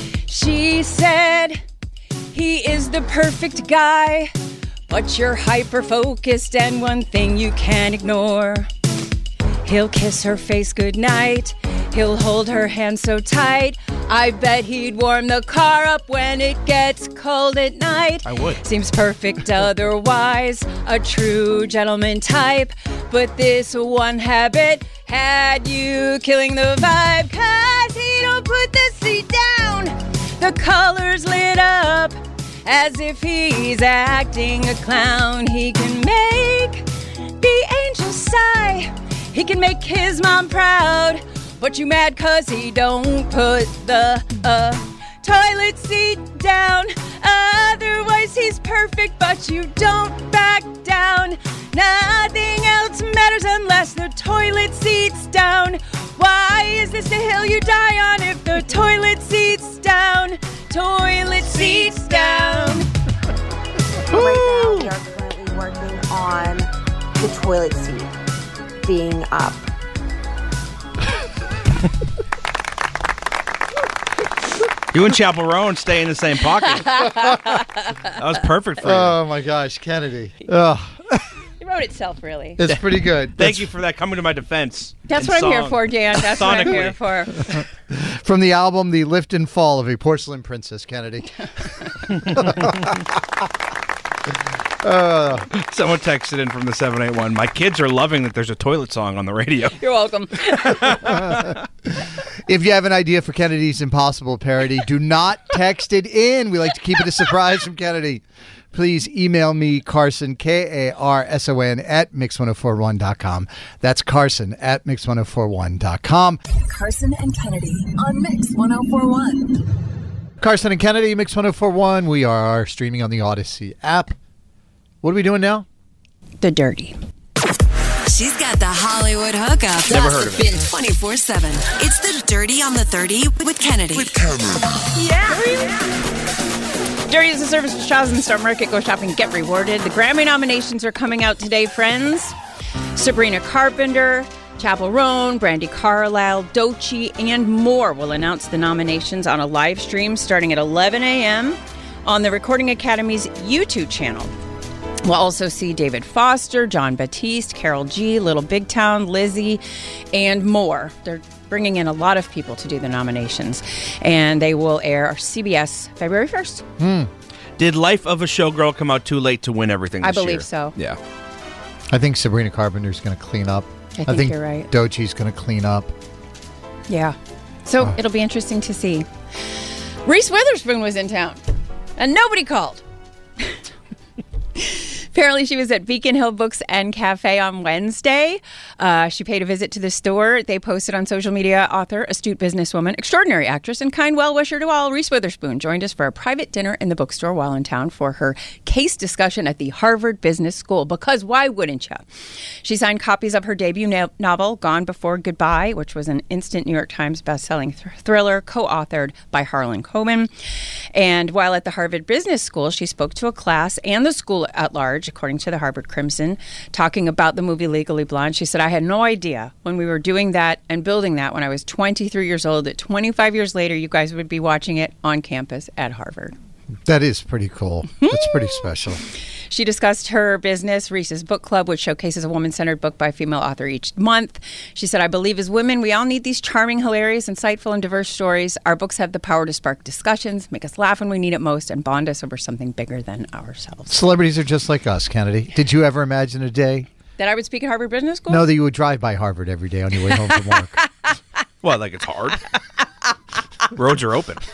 She said he is the perfect guy, but you're hyper-focused and one thing you can't ignore. He'll kiss her face goodnight. He'll hold her hand so tight. I bet he'd warm the car up when it gets cold at night. I would. Seems perfect otherwise, a true gentleman type. But this one habit had you killing the vibe. Cause he don't put the seat down. The colors lit up as if he's acting a clown. He can make the angels sigh. He can make his mom proud. But you mad cause he don't put the uh, toilet seat down. Otherwise he's perfect, but you don't back down. Nothing else matters unless the toilet seat's down. Why is this the hill you die on if the toilet seat's down? Toilet seat's down. Right now we are currently working on the toilet seat being up. You and Chaperone stay in the same pocket. That was perfect for you. Oh, my gosh, Kennedy. Ugh. It wrote itself, really. It's pretty good. Thank That's you for that coming to my defense. That's in what I'm here song. for, Dan. That's what I'm here Sonically. for. From the album The Lift and Fall of a Porcelain Princess, Kennedy. uh, Someone texted in from the seven eight one. My kids are loving that there's a toilet song on the radio. You're welcome. If you have an idea for Kennedy's impossible parody, do not text it in. We like to keep it a surprise from Kennedy. please email me, Carson, K A R S O N, at mix ten forty-one dot com. That's Carson at mix ten forty-one dot com. Carson and Kennedy on Mix ten forty-one. Carson and Kennedy, Mix ten forty-one. We are streaming on the Odyssey app. What are we doing now? The Dirty. She's got the Hollywood hookup. Never heard of it. Been twenty-four seven. It's the Dirty on the thirty with Kennedy. With Kennedy. Yeah. Dirty is a service to Shaw's and Star Market. Go shopping, get rewarded. The Grammy nominations are coming out today, friends. Sabrina Carpenter, Chapel Roan, Brandi Carlile, Doechii, and more will announce the nominations on a live stream starting at eleven a.m. on the Recording Academy's YouTube channel. We'll also see David Foster, Jon Batiste, Karol G, Little Big Town, Lizzie, and more. They're bringing in a lot of people to do the nominations, and they will air C B S February first. Hmm. Did Life of a Showgirl come out too late to win everything this I believe year? so. Yeah. I think Sabrina Carpenter's going to clean up. I think you're right. Doechii's going to clean up. Yeah. So Oh. it'll be interesting to see. Reese Witherspoon was in town, and nobody called. Apparently, she was at Beacon Hill Books and Cafe on Wednesday. Uh, she paid a visit to the store. They posted on social media, author, astute businesswoman, extraordinary actress, and kind well-wisher to all, Reese Witherspoon joined us for a private dinner in the bookstore while in town for her case discussion at the Harvard Business School. Because why wouldn't you? She signed copies of her debut no- novel, Gone Before Goodbye, which was an instant New York Times bestselling th- thriller co-authored by Harlan Coben. And while at the Harvard Business School, she spoke to a class and the school at large, according to the Harvard Crimson, talking about the movie Legally Blonde. She said, I had no idea when we were doing that and building that when I was twenty-three years old that twenty-five years later you guys would be watching it on campus at Harvard. That is pretty cool. That's pretty special. She discussed her business, Reese's Book Club, which showcases a woman-centered book by a female author each month. She said, I believe as women, we all need these charming, hilarious, insightful, and diverse stories. Our books have the power to spark discussions, make us laugh when we need it most, and bond us over something bigger than ourselves. Celebrities are just like us, Kennedy. Did you ever imagine a day? That I would speak at Harvard Business School? No, that you would drive by Harvard every day on your way home from work. Well, like it's hard. Roads are open.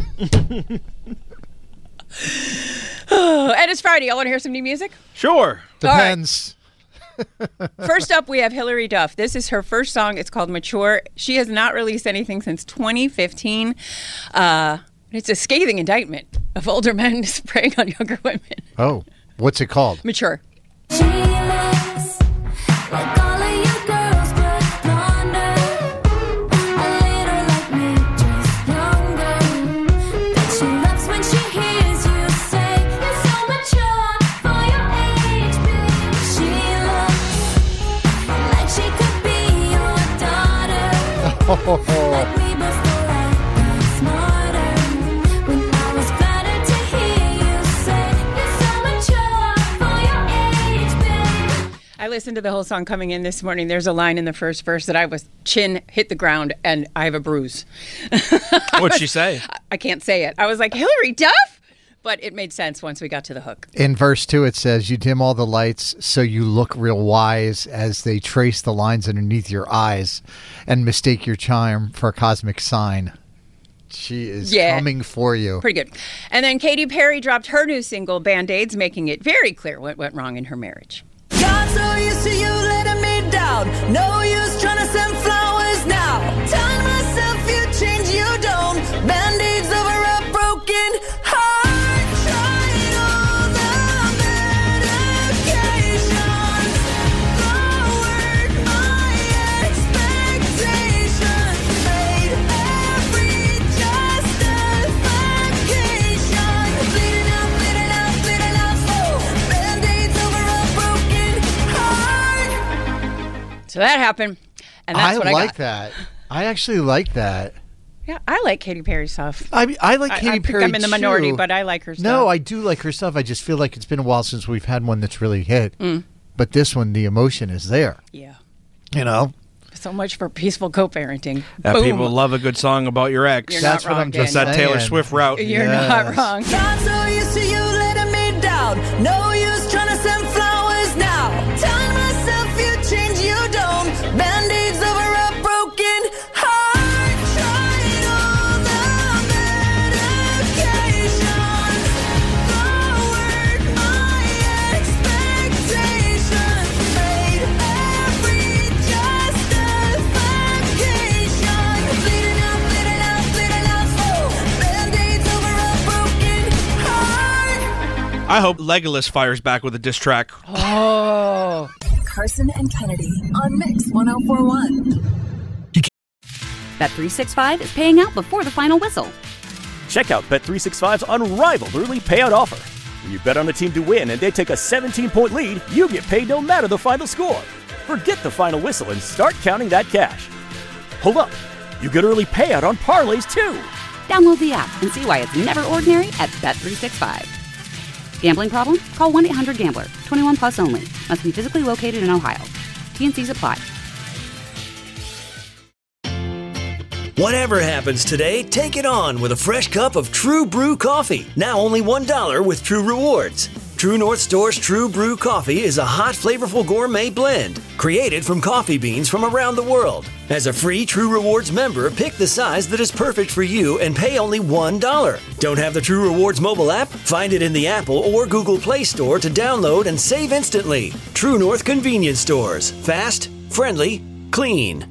And it's Friday. Y'all want to hear some new music? Sure. Depends. First up, we have Hilary Duff. This is her first song. It's called Mature. She has not released anything since twenty fifteen. Uh, it's a scathing indictment of older men preying on younger women. Oh, what's it called? Mature. I listened to the whole song coming in this morning. There's a line in the first verse that I was chin hit the ground and I have a bruise. What'd she say? I can't say it. I was like, Hilary Duff? But it made sense once we got to the hook. In verse two, it says, you dim all the lights so you look real wise as they trace the lines underneath your eyes and mistake your charm for a cosmic sign. She is Yeah. coming for you. Pretty good. And then Katy Perry dropped her new single, Band-Aids, making it very clear what went wrong in her marriage. Got so used to you letting me down. No use trying to send flowers now. Telling myself you change, you don't. Band-Aids over a broken heart. Tried all the medication. Lowered my expectations. Made every justification. Bleeding out, bleeding out, bleeding out. Oh, Band-Aids over a broken heart. So that happened. And that's I what like I got. that. I actually like that. Yeah, I like Katy Perry stuff. I I like I- Katy I think Perry I'm in the minority, too. but I like her stuff. No, I do like her stuff. I just feel like it's been a while since we've had one that's really hit. Mm. But this one, the emotion is there. Yeah. You know? So much for peaceful co-parenting. That Boom. people love a good song about your ex. You're That's not what wrong, I'm Just Dan. that Taylor saying. Swift route. You're not wrong. Got so used to you letting me down. No use trying to send flowers now. Telling myself you change, you don't. Band-Aids over a broken heart. Tried all the medication. Lowered my I hope Legolas fires back with a diss track. Oh. Carson and Kennedy on Mix one oh four one. Bet three sixty-five is paying out before the final whistle. Check out Bet three sixty-five's unrivaled early payout offer. When you bet on a team to win and they take a seventeen-point lead, you get paid no matter the final score. Forget the final whistle and start counting that cash. Hold up. You get early payout on parlays, too. Download the app and see why it's never ordinary at Bet three sixty-five. Gambling problem? Call one eight hundred gambler. twenty-one plus only. Must be physically located in Ohio. T N Cs apply. Whatever happens today, take it on with a fresh cup of True Brew coffee. Now only one dollar with True Rewards. True North Store's True Brew coffee is a hot, flavorful gourmet blend created from coffee beans from around the world. As a free True Rewards member, pick the size that is perfect for you and pay only one dollar. Don't have the True Rewards mobile app? Find it in the Apple or Google Play Store to download and save instantly. True North Convenience Stores. Fast, friendly, clean.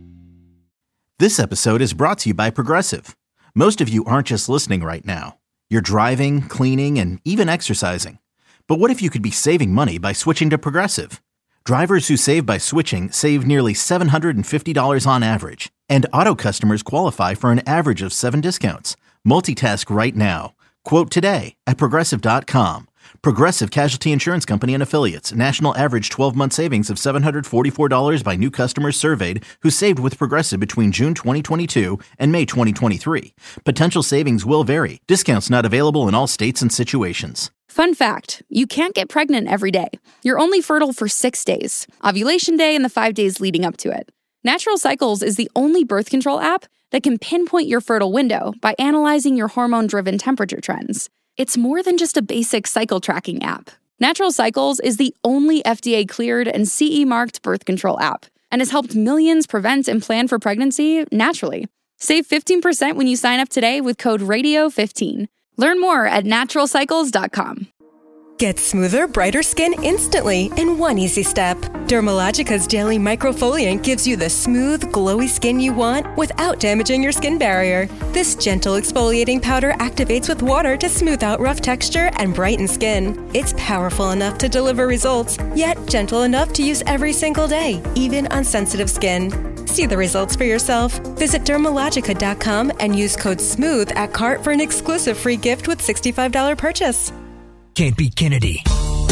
This episode is brought to you by Progressive. Most of you aren't just listening right now. You're driving, cleaning, and even exercising. But what if you could be saving money by switching to Progressive? Drivers who save by switching save nearly seven hundred fifty dollars on average. And auto customers qualify for an average of seven discounts. Multitask right now. Quote today at Progressive dot com. Progressive Casualty Insurance Company and Affiliates. National average twelve-month savings of seven hundred forty-four dollars by new customers surveyed who saved with Progressive between June twenty twenty-two and May twenty twenty-three. Potential savings will vary. Discounts not available in all states and situations. Fun fact, you can't get pregnant every day. You're only fertile for six days, ovulation day and the five days leading up to it. Natural Cycles is the only birth control app that can pinpoint your fertile window by analyzing your hormone-driven temperature trends. It's more than just a basic cycle tracking app. Natural Cycles is the only F D A-cleared and C E-marked birth control app and has helped millions prevent and plan for pregnancy naturally. Save fifteen percent when you sign up today with code radio fifteen. Learn more at natural cycles dot com. Get smoother, brighter skin instantly in one easy step. Dermalogica's Daily Microfoliant gives you the smooth, glowy skin you want without damaging your skin barrier. This gentle exfoliating powder activates with water to smooth out rough texture and brighten skin. It's powerful enough to deliver results, yet gentle enough to use every single day, even on sensitive skin. See the results for yourself. Visit dermalogica dot com and use code SMOOTH at cart for an exclusive free gift with sixty-five dollars purchase. Can't beat Kennedy.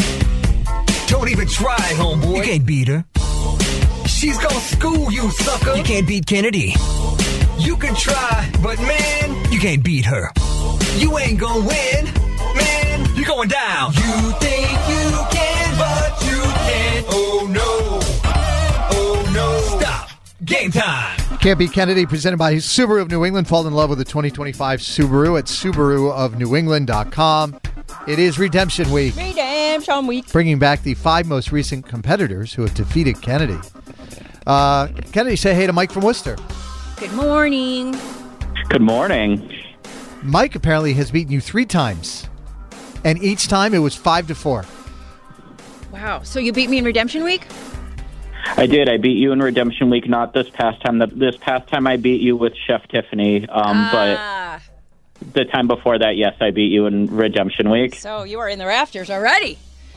Don't even try, homeboy. You can't beat her. She's gonna school you, sucker. You can't beat Kennedy. You can try, but man, you can't beat her. You ain't gonna win, man. You're going down. You think you can, but you can't. Oh no. Oh no. Stop. Game time. Can't Beat Kennedy, presented by Subaru of New England. Fall in love with the twenty twenty-five Subaru at Subaru of New England dot com. It is Redemption Week. Redemption Week. Bringing back the five most recent competitors who have defeated Kennedy. Uh, Kennedy, say hey to Mike from Worcester. Good morning. Good morning. Mike apparently has beaten you three times, and each time it was five to four. Wow. So you beat me in Redemption Week? I did. I beat you in Redemption Week, not this past time. This past time I beat you with Chef Tiffany, um, ah. but the time before that, yes, I beat you in Redemption Week. So you are in the rafters already.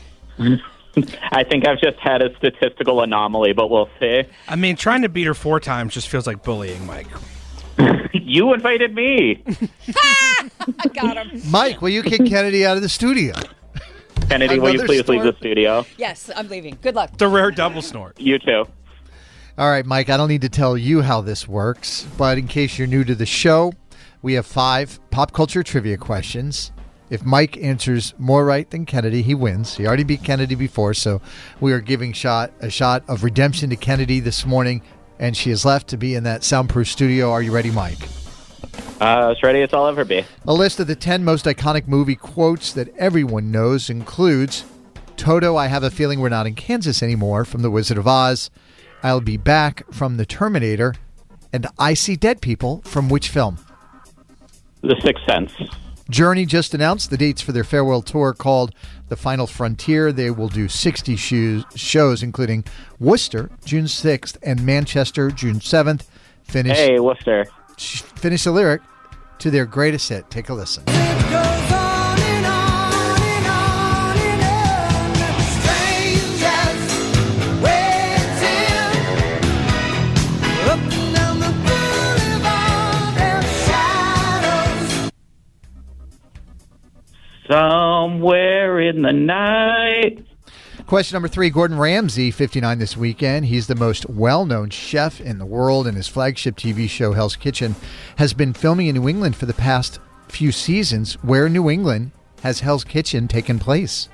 I think I've just had a statistical anomaly, but we'll see. I mean, trying to beat her four times just feels like bullying, Mike. You invited me. I got him. Mike, will you kick Kennedy out of the studio? Kennedy, will you please snort? leave the studio? Yes, I'm leaving. Good luck. The rare double snort. You too. All right, Mike, I don't need to tell you how this works, but in case you're new to the show, we have five pop culture trivia questions. If Mike answers more right than Kennedy, he wins. He already beat Kennedy before, so we are giving shot a shot of redemption to Kennedy this morning, and she is left to be in that soundproof studio. Are you ready, Mike? Uh, as ready as I'll ever be. A list of the ten most iconic movie quotes that everyone knows includes Toto, I have a feeling we're not in Kansas anymore, from The Wizard of Oz, I'll be back, from The Terminator, and I See Dead People, from which film? The Sixth Sense. Journey just announced the dates for their farewell tour called The Final Frontier. They will do sixty shows, shows including Worcester, June sixth, and Manchester, June seventh. Finish, hey, Worcester. Finish the lyric to their greatest hit. Take a listen. It goes on and on and on. somewhere in the night. Question number three, Gordon Ramsay, fifty-nine this weekend. He's the most well-known chef in the world, and his flagship T V show, Hell's Kitchen, has been filming in New England for the past few seasons. Where in New England has Hell's Kitchen taken place?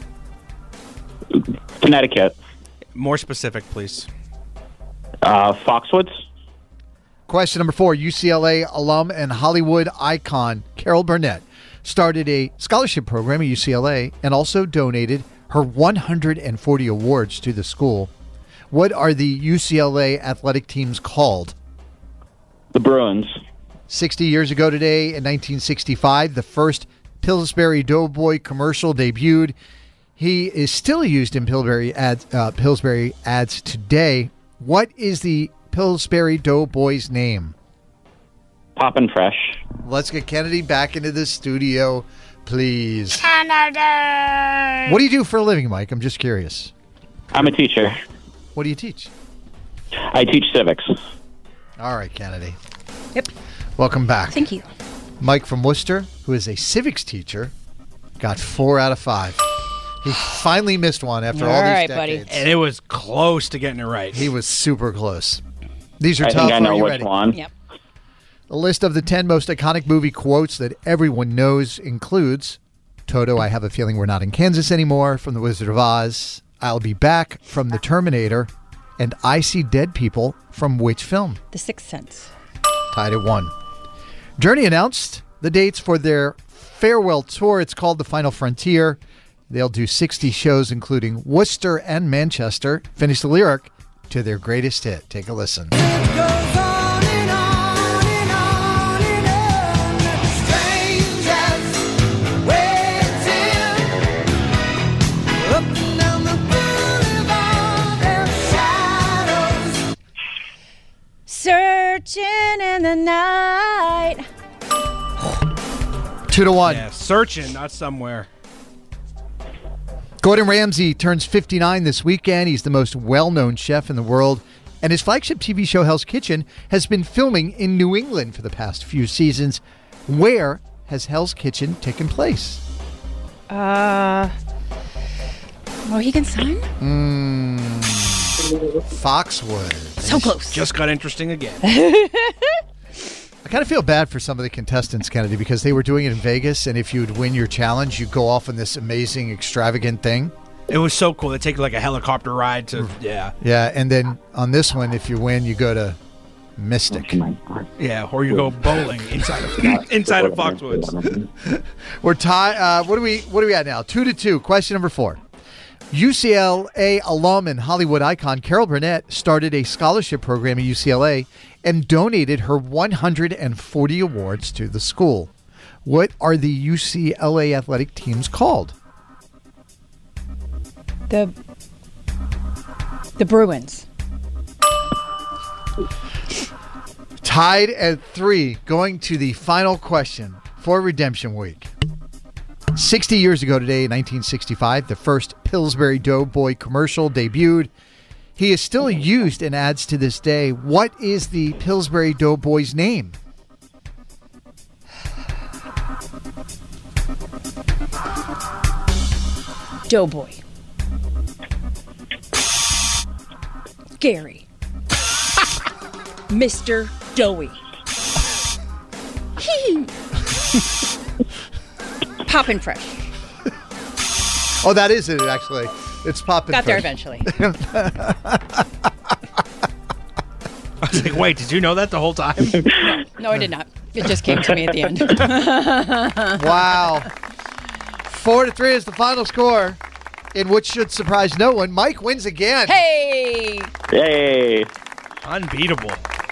Connecticut. More specific, please. Uh, Foxwoods. Question number four, U C L A alum and Hollywood icon Carol Burnett started a scholarship program at U C L A and also donated her one hundred forty awards to the school. What are the U C L A athletic teams called? The Bruins. sixty years ago today, in nineteen sixty-five, the first Pillsbury Doughboy commercial debuted. He is still used in Pillsbury ads, uh, Pillsbury ads today. What is the Pillsbury Doughboy's name? Poppin' Fresh. Let's get Kennedy back into the studio, please. Kennedy! What do you do for a living, Mike? I'm just curious. I'm a teacher. What do you teach? I teach civics. All right, Kennedy. Yep. Welcome back. Thank you. Mike from Worcester, who is a civics teacher, got four out of five. He finally missed one after all, All these right, decades. buddy. And it was close to getting it right. He was super close. These are I tough. think I know Are you which ready? one. Yep. A list of the ten most iconic movie quotes that everyone knows includes Toto, I have a feeling we're not in Kansas anymore, from The Wizard of Oz, I'll be back from The Terminator, and I See Dead People from which film? The Sixth Sense. Tied at one. Journey announced the dates for their farewell tour. It's called The Final Frontier. They'll do sixty shows, including Worcester and Manchester. Finish the lyric to their greatest hit. Take a listen. Searching in the night. Two to one. Yeah, searching, not somewhere. Gordon Ramsay turns fifty-nine this weekend. He's the most well-known chef in the world. And his flagship T V show, Hell's Kitchen, has been filming in New England for the past few seasons. Where has Hell's Kitchen taken place? Uh, Mohegan Sun? Mm, Foxwood. So close. Just got interesting again. I kind of feel bad for some of the contestants, Kennedy, because they were doing it in Vegas, and if you would win your challenge, you'd go off on this amazing, extravagant thing. It was so cool. They take like a helicopter ride to, yeah. Yeah, and then on this one, if you win, you go to Mystic. Yeah, or you go bowling inside of inside of Foxwoods. We're tied. Uh, what are we? What are we at now? Two to two. Question number four. U C L A alum and Hollywood icon Carol Burnett started a scholarship program at U C L A and donated her one hundred forty awards to the school. What are the U C L A athletic teams called? The the Bruins. Tied at three, going to the final question for Redemption Week. sixty years ago today, in nineteen sixty-five, the first Pillsbury Doughboy commercial debuted. He is still used in ads to this day. What is the Pillsbury Doughboy's name? Doughboy. Gary. Mister Doughy. Poppin' Fresh. Oh, that is it, actually. It's Poppin' Got there Fresh. eventually. I was like, wait, did you know that the whole time? No, I did not. It just came to me at the end. Wow. Four to three is the final score, in which should surprise no one. Mike wins again. Hey! Yay. Unbeatable.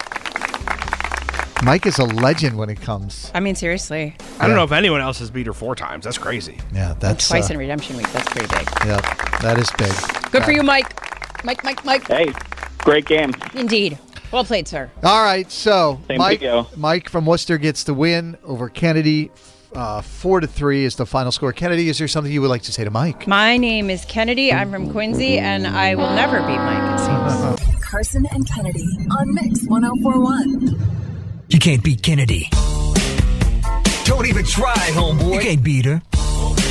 Mike is a legend when it comes. I mean, seriously. I don't know if anyone else has beat her four times. That's crazy. Yeah, that's Twice uh, in Redemption Week. That's pretty big. Yeah, that is big. Good for you, Mike. Mike, Mike, Mike. Hey, great game. Indeed. Well played, sir. All right, so Same Mike, to you. Mike from Worcester gets the win over Kennedy. Uh, four to three is the final score. Kennedy, is there something you would like to say to Mike? My name is Kennedy. I'm from Quincy, and I will never beat Mike, it seems. Carson and Kennedy on Mix one oh four one. You can't beat Kennedy. Don't even try, homeboy. You can't beat her.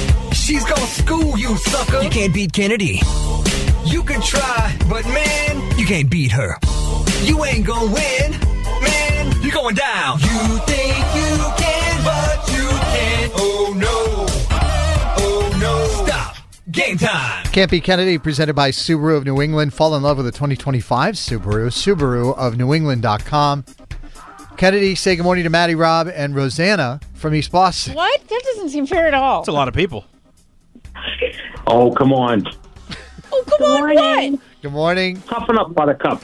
She's gonna school you, sucker. You can't beat Kennedy. You can try, but man, you can't beat her. You ain't gonna win, man. You're going down. You think you can, but you can't. Oh no. Oh no. Stop. Game time. Can't Beat Kennedy, presented by Subaru of New England. Fall in love with the twenty twenty-five Subaru. Subaru of New England dot com. Kennedy, say good morning to Maddie, Rob, and Rosanna from East Boston. What? That doesn't seem fair at all. That's a lot of people. Oh, come on. Oh, come on, what? Good morning. Toughen up, Buttercup.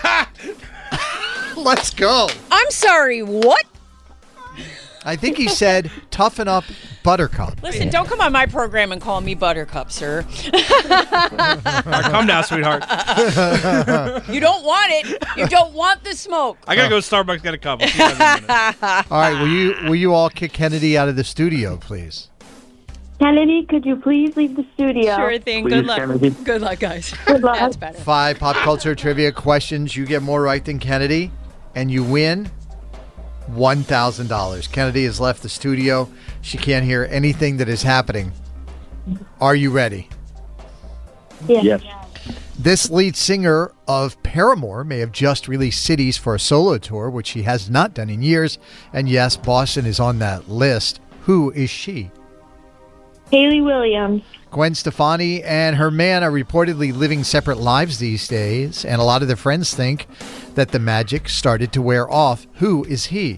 Let's go. I'm sorry, what? I think he said toughen up, Buttercup. Listen, don't come on my program and call me Buttercup, sir. Right, come now, sweetheart. You don't want it. You don't want the smoke. I gotta go to Starbucks, get a cup. We'll see you guys in a minute. All right, will you will you all kick Kennedy out of the studio, please? Kennedy, could you please leave the studio? Sure thing. Please, Good luck. Kennedy. Good luck, guys. Good luck. That's better. Five pop culture trivia questions. You get more right than Kennedy, and you win one thousand dollars. Kennedy has left the studio. She can't hear anything that is happening. Are you ready? Yes. Yes. This lead singer of Paramore may have just released Cities for a solo tour, which he has not done in years. And yes, Boston is on that list. Who is she? Haley Williams. Gwen Stefani and her man are reportedly living separate lives these days, and a lot of their friends think that the magic started to wear off. Who is he?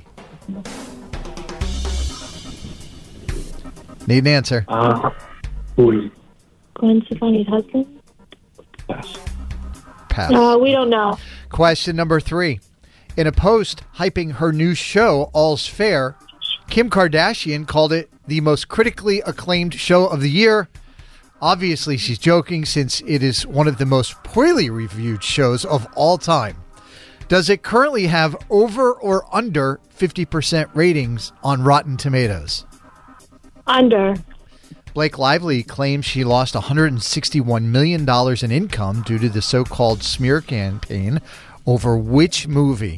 Need an answer. Uh, who is Gwen Stefani's husband? Pass. Pass. Uh, we don't know. Question number three. In a post hyping her new show, All's Fair, Kim Kardashian called it the most critically acclaimed show of the year. Obviously, she's joking since it is one of the most poorly reviewed shows of all time. Does it currently have over or under fifty percent ratings on Rotten Tomatoes? Under. Blake Lively claims she lost one hundred sixty-one million dollars in income due to the so-called smear campaign over which movie?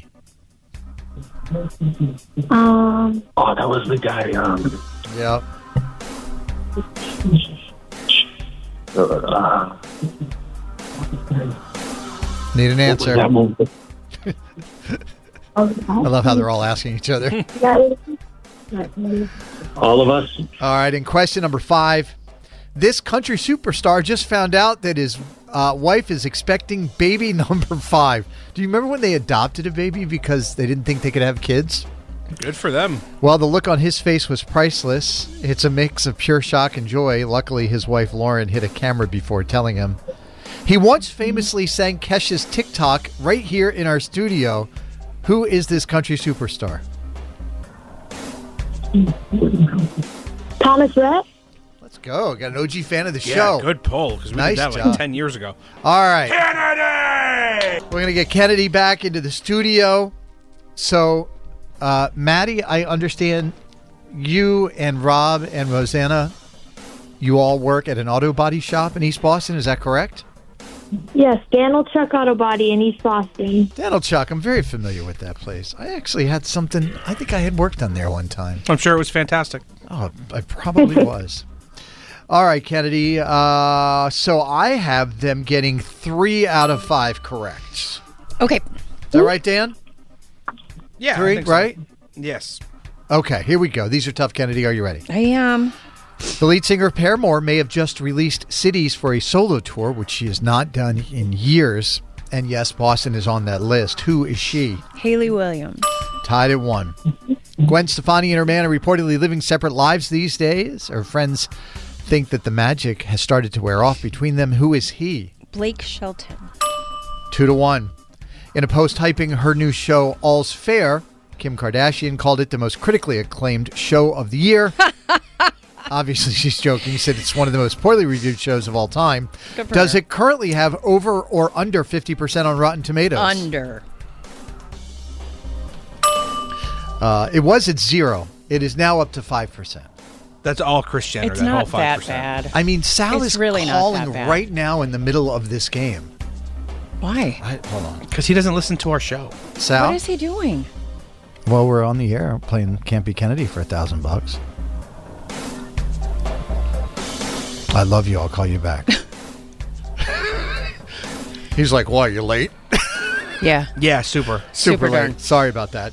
Um. Oh, that was the guy. Um. Yep. Uh, Need an answer. That movie? I love how they're all asking each other. All of us. All right, in question number five, this country superstar just found out that his uh, wife is expecting baby number five. Do you remember when they adopted a baby because they didn't think they could have kids? Good for them. Well, the look on his face was priceless. It's a mix of pure shock and joy. Luckily, his wife Lauren hit a camera before telling him. He once famously sang Kesha's TikTok right here in our studio. Who is this country superstar? Thomas Rhett. Let's go. Got an O G fan of the Yeah, show. good poll, because we Nice did that like job. ten years ago. All right. Kennedy! We're going to get Kennedy back into the studio. So, uh, Maddie, I understand you and Rob and Rosanna, you all work at an auto body shop in East Boston. Is that correct? Yes, Daniel Chuck Auto Body in East Boston. Daniel Chuck, I'm very familiar with that place. I actually had something, I think I had worked on there one time. I'm sure it was fantastic. Oh, I probably was. All right, Kennedy. Uh, so I have them getting three out of five correct. Okay. Is that right, Dan? Yeah. I Three, think so. right? Yes. Okay, here we go. These are tough, Kennedy. Are you ready? I am. The lead singer of Paramore may have just released Cities for a solo tour, which she has not done in years. And yes, Boston is on that list. Who is she? Haley Williams. Tied at one. Gwen Stefani and her man are reportedly living separate lives these days. Her friends think that the magic has started to wear off between them. Who is he? Blake Shelton. Two to one. In a post hyping her new show, All's Fair, Kim Kardashian called it the most critically acclaimed show of the year. Obviously, she's joking. She said it's one of the most poorly reviewed shows of all time. Does her. it currently have over or under fifty percent on Rotten Tomatoes? Under. Uh, it was at zero. It is now up to five percent. That's all Kris Jenner, It's that whole not five that percent. bad. I mean, Sal It's is really not calling that bad. right now in the middle of this game. Why? I, hold on. Because he doesn't listen to our show. Sal? What is he doing? Well, we're on the air playing Can't Be Kennedy for a thousand bucks. I love you. I'll call you back. He's like, why, you late? Yeah. Yeah, super. Super, Super late. darn. Sorry about that.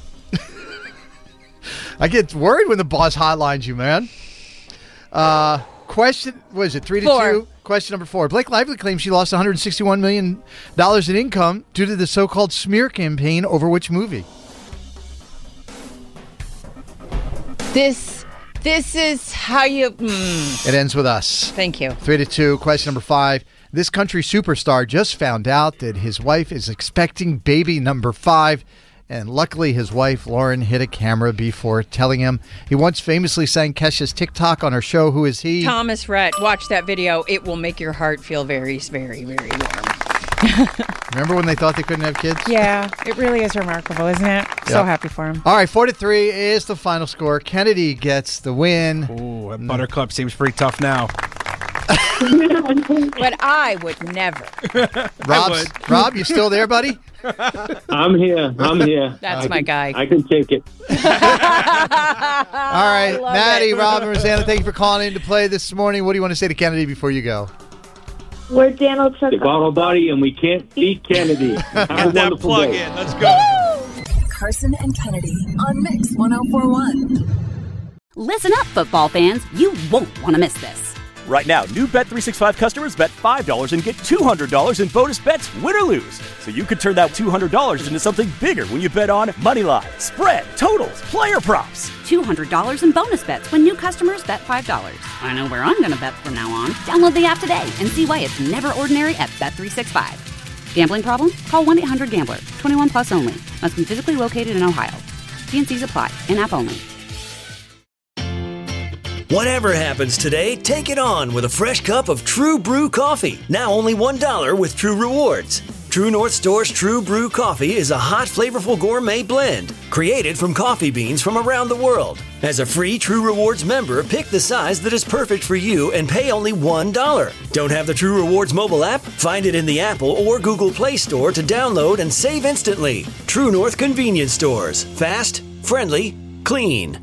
I get worried when the boss hotlines you, man. Uh, question, what is it, three to Four. two? Question number four. Blake Lively claims she lost one hundred sixty-one million dollars in income due to the so-called smear campaign over which movie? This, this is how you... Mm. It ends with us. Thank you. Three to two. Question number five. This country superstar just found out that his wife is expecting baby number five. And luckily, his wife, Lauren, hit a camera before telling him. He once famously sang Kesha's TikTok on her show, Who Is He? Thomas Rhett, watch that video. It will make your heart feel very, very, very warm. Remember when they thought they couldn't have kids? Yeah, it really is remarkable, isn't it? So Yep. happy for him. All right, four to three is the final score. Kennedy gets the win. Ooh, that Buttercup seems pretty tough now. But I would never. Rob, Rob, you still there, buddy? I'm here. I'm here. That's I my can- guy. I can take it. All right, love Maddie, it. Rob, and Rosanna, thank you for calling in to play this morning. What do you want to say to Kennedy before you go? Where Daniel took The bottle body, and we can't beat Kennedy. Have a Get that wonderful plug day. in. Let's go. Carson and Kennedy on Mix one oh four point one. Listen up, football fans. You won't want to miss this. Right now, new Bet three sixty-five customers bet five dollars and get two hundred dollars in bonus bets, win or lose. So you could turn that two hundred dollars into something bigger when you bet on moneyline, spread, totals, player props. two hundred dollars in bonus bets when new customers bet five dollars. I know where I'm going to bet from now on. Download the app today and see why it's never ordinary at Bet three sixty-five. Gambling problem? Call one eight hundred gambler. twenty-one plus only. Must be physically located in Ohio. T and C's apply. In-app only. Whatever happens today, take it on with a fresh cup of True Brew coffee. Now only one dollar with True Rewards. True North Store's True Brew coffee is a hot, flavorful gourmet blend created from coffee beans from around the world. As a free True Rewards member, pick the size that is perfect for you and pay only one dollar. Don't have the True Rewards mobile app? Find it in the Apple or Google Play Store to download and save instantly. True North Convenience Stores. Fast, friendly, clean.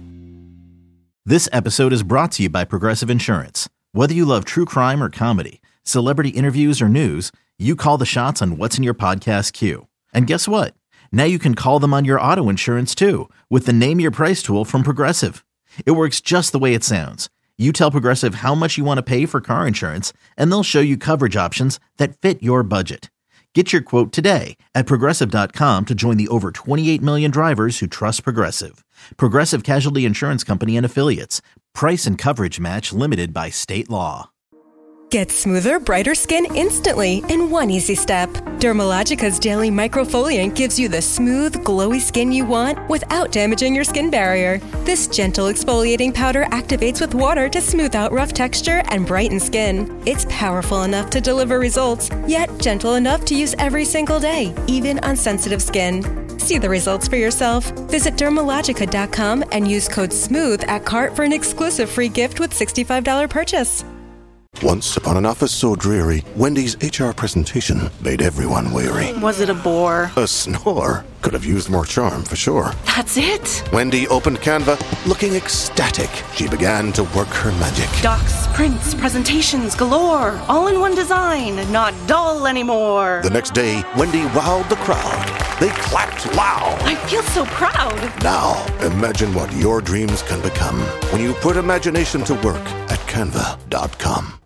This episode is brought to you by Progressive Insurance. Whether you love true crime or comedy, celebrity interviews or news, you call the shots on what's in your podcast queue. And guess what? Now you can call them on your auto insurance too with the Name Your Price tool from Progressive. It works just the way it sounds. You tell Progressive how much you want to pay for car insurance, and they'll show you coverage options that fit your budget. Get your quote today at Progressive dot com to join the over twenty-eight million drivers who trust Progressive. Progressive Casualty Insurance Company and Affiliates. Price and coverage match limited by state law. Get smoother, brighter skin instantly in one easy step. Dermalogica's Daily Microfoliant gives you the smooth, glowy skin you want without damaging your skin barrier. This gentle exfoliating powder activates with water to smooth out rough texture and brighten skin. It's powerful enough to deliver results, yet gentle enough to use every single day, even on sensitive skin. See the results for yourself. Visit Dermalogica dot com and use code SMOOTH at cart for an exclusive free gift with sixty-five dollars purchase. Once upon an office so dreary, Wendy's H R presentation made everyone weary. Was it a bore? A snore. Could have used more charm, for sure. That's it? Wendy opened Canva, looking ecstatic. She began to work her magic. Docs, prints, presentations galore. All in one design. Not dull anymore. The next day, Wendy wowed the crowd. They clapped loud. I feel so proud. Now, imagine what your dreams can become when you put imagination to work at Canva dot com.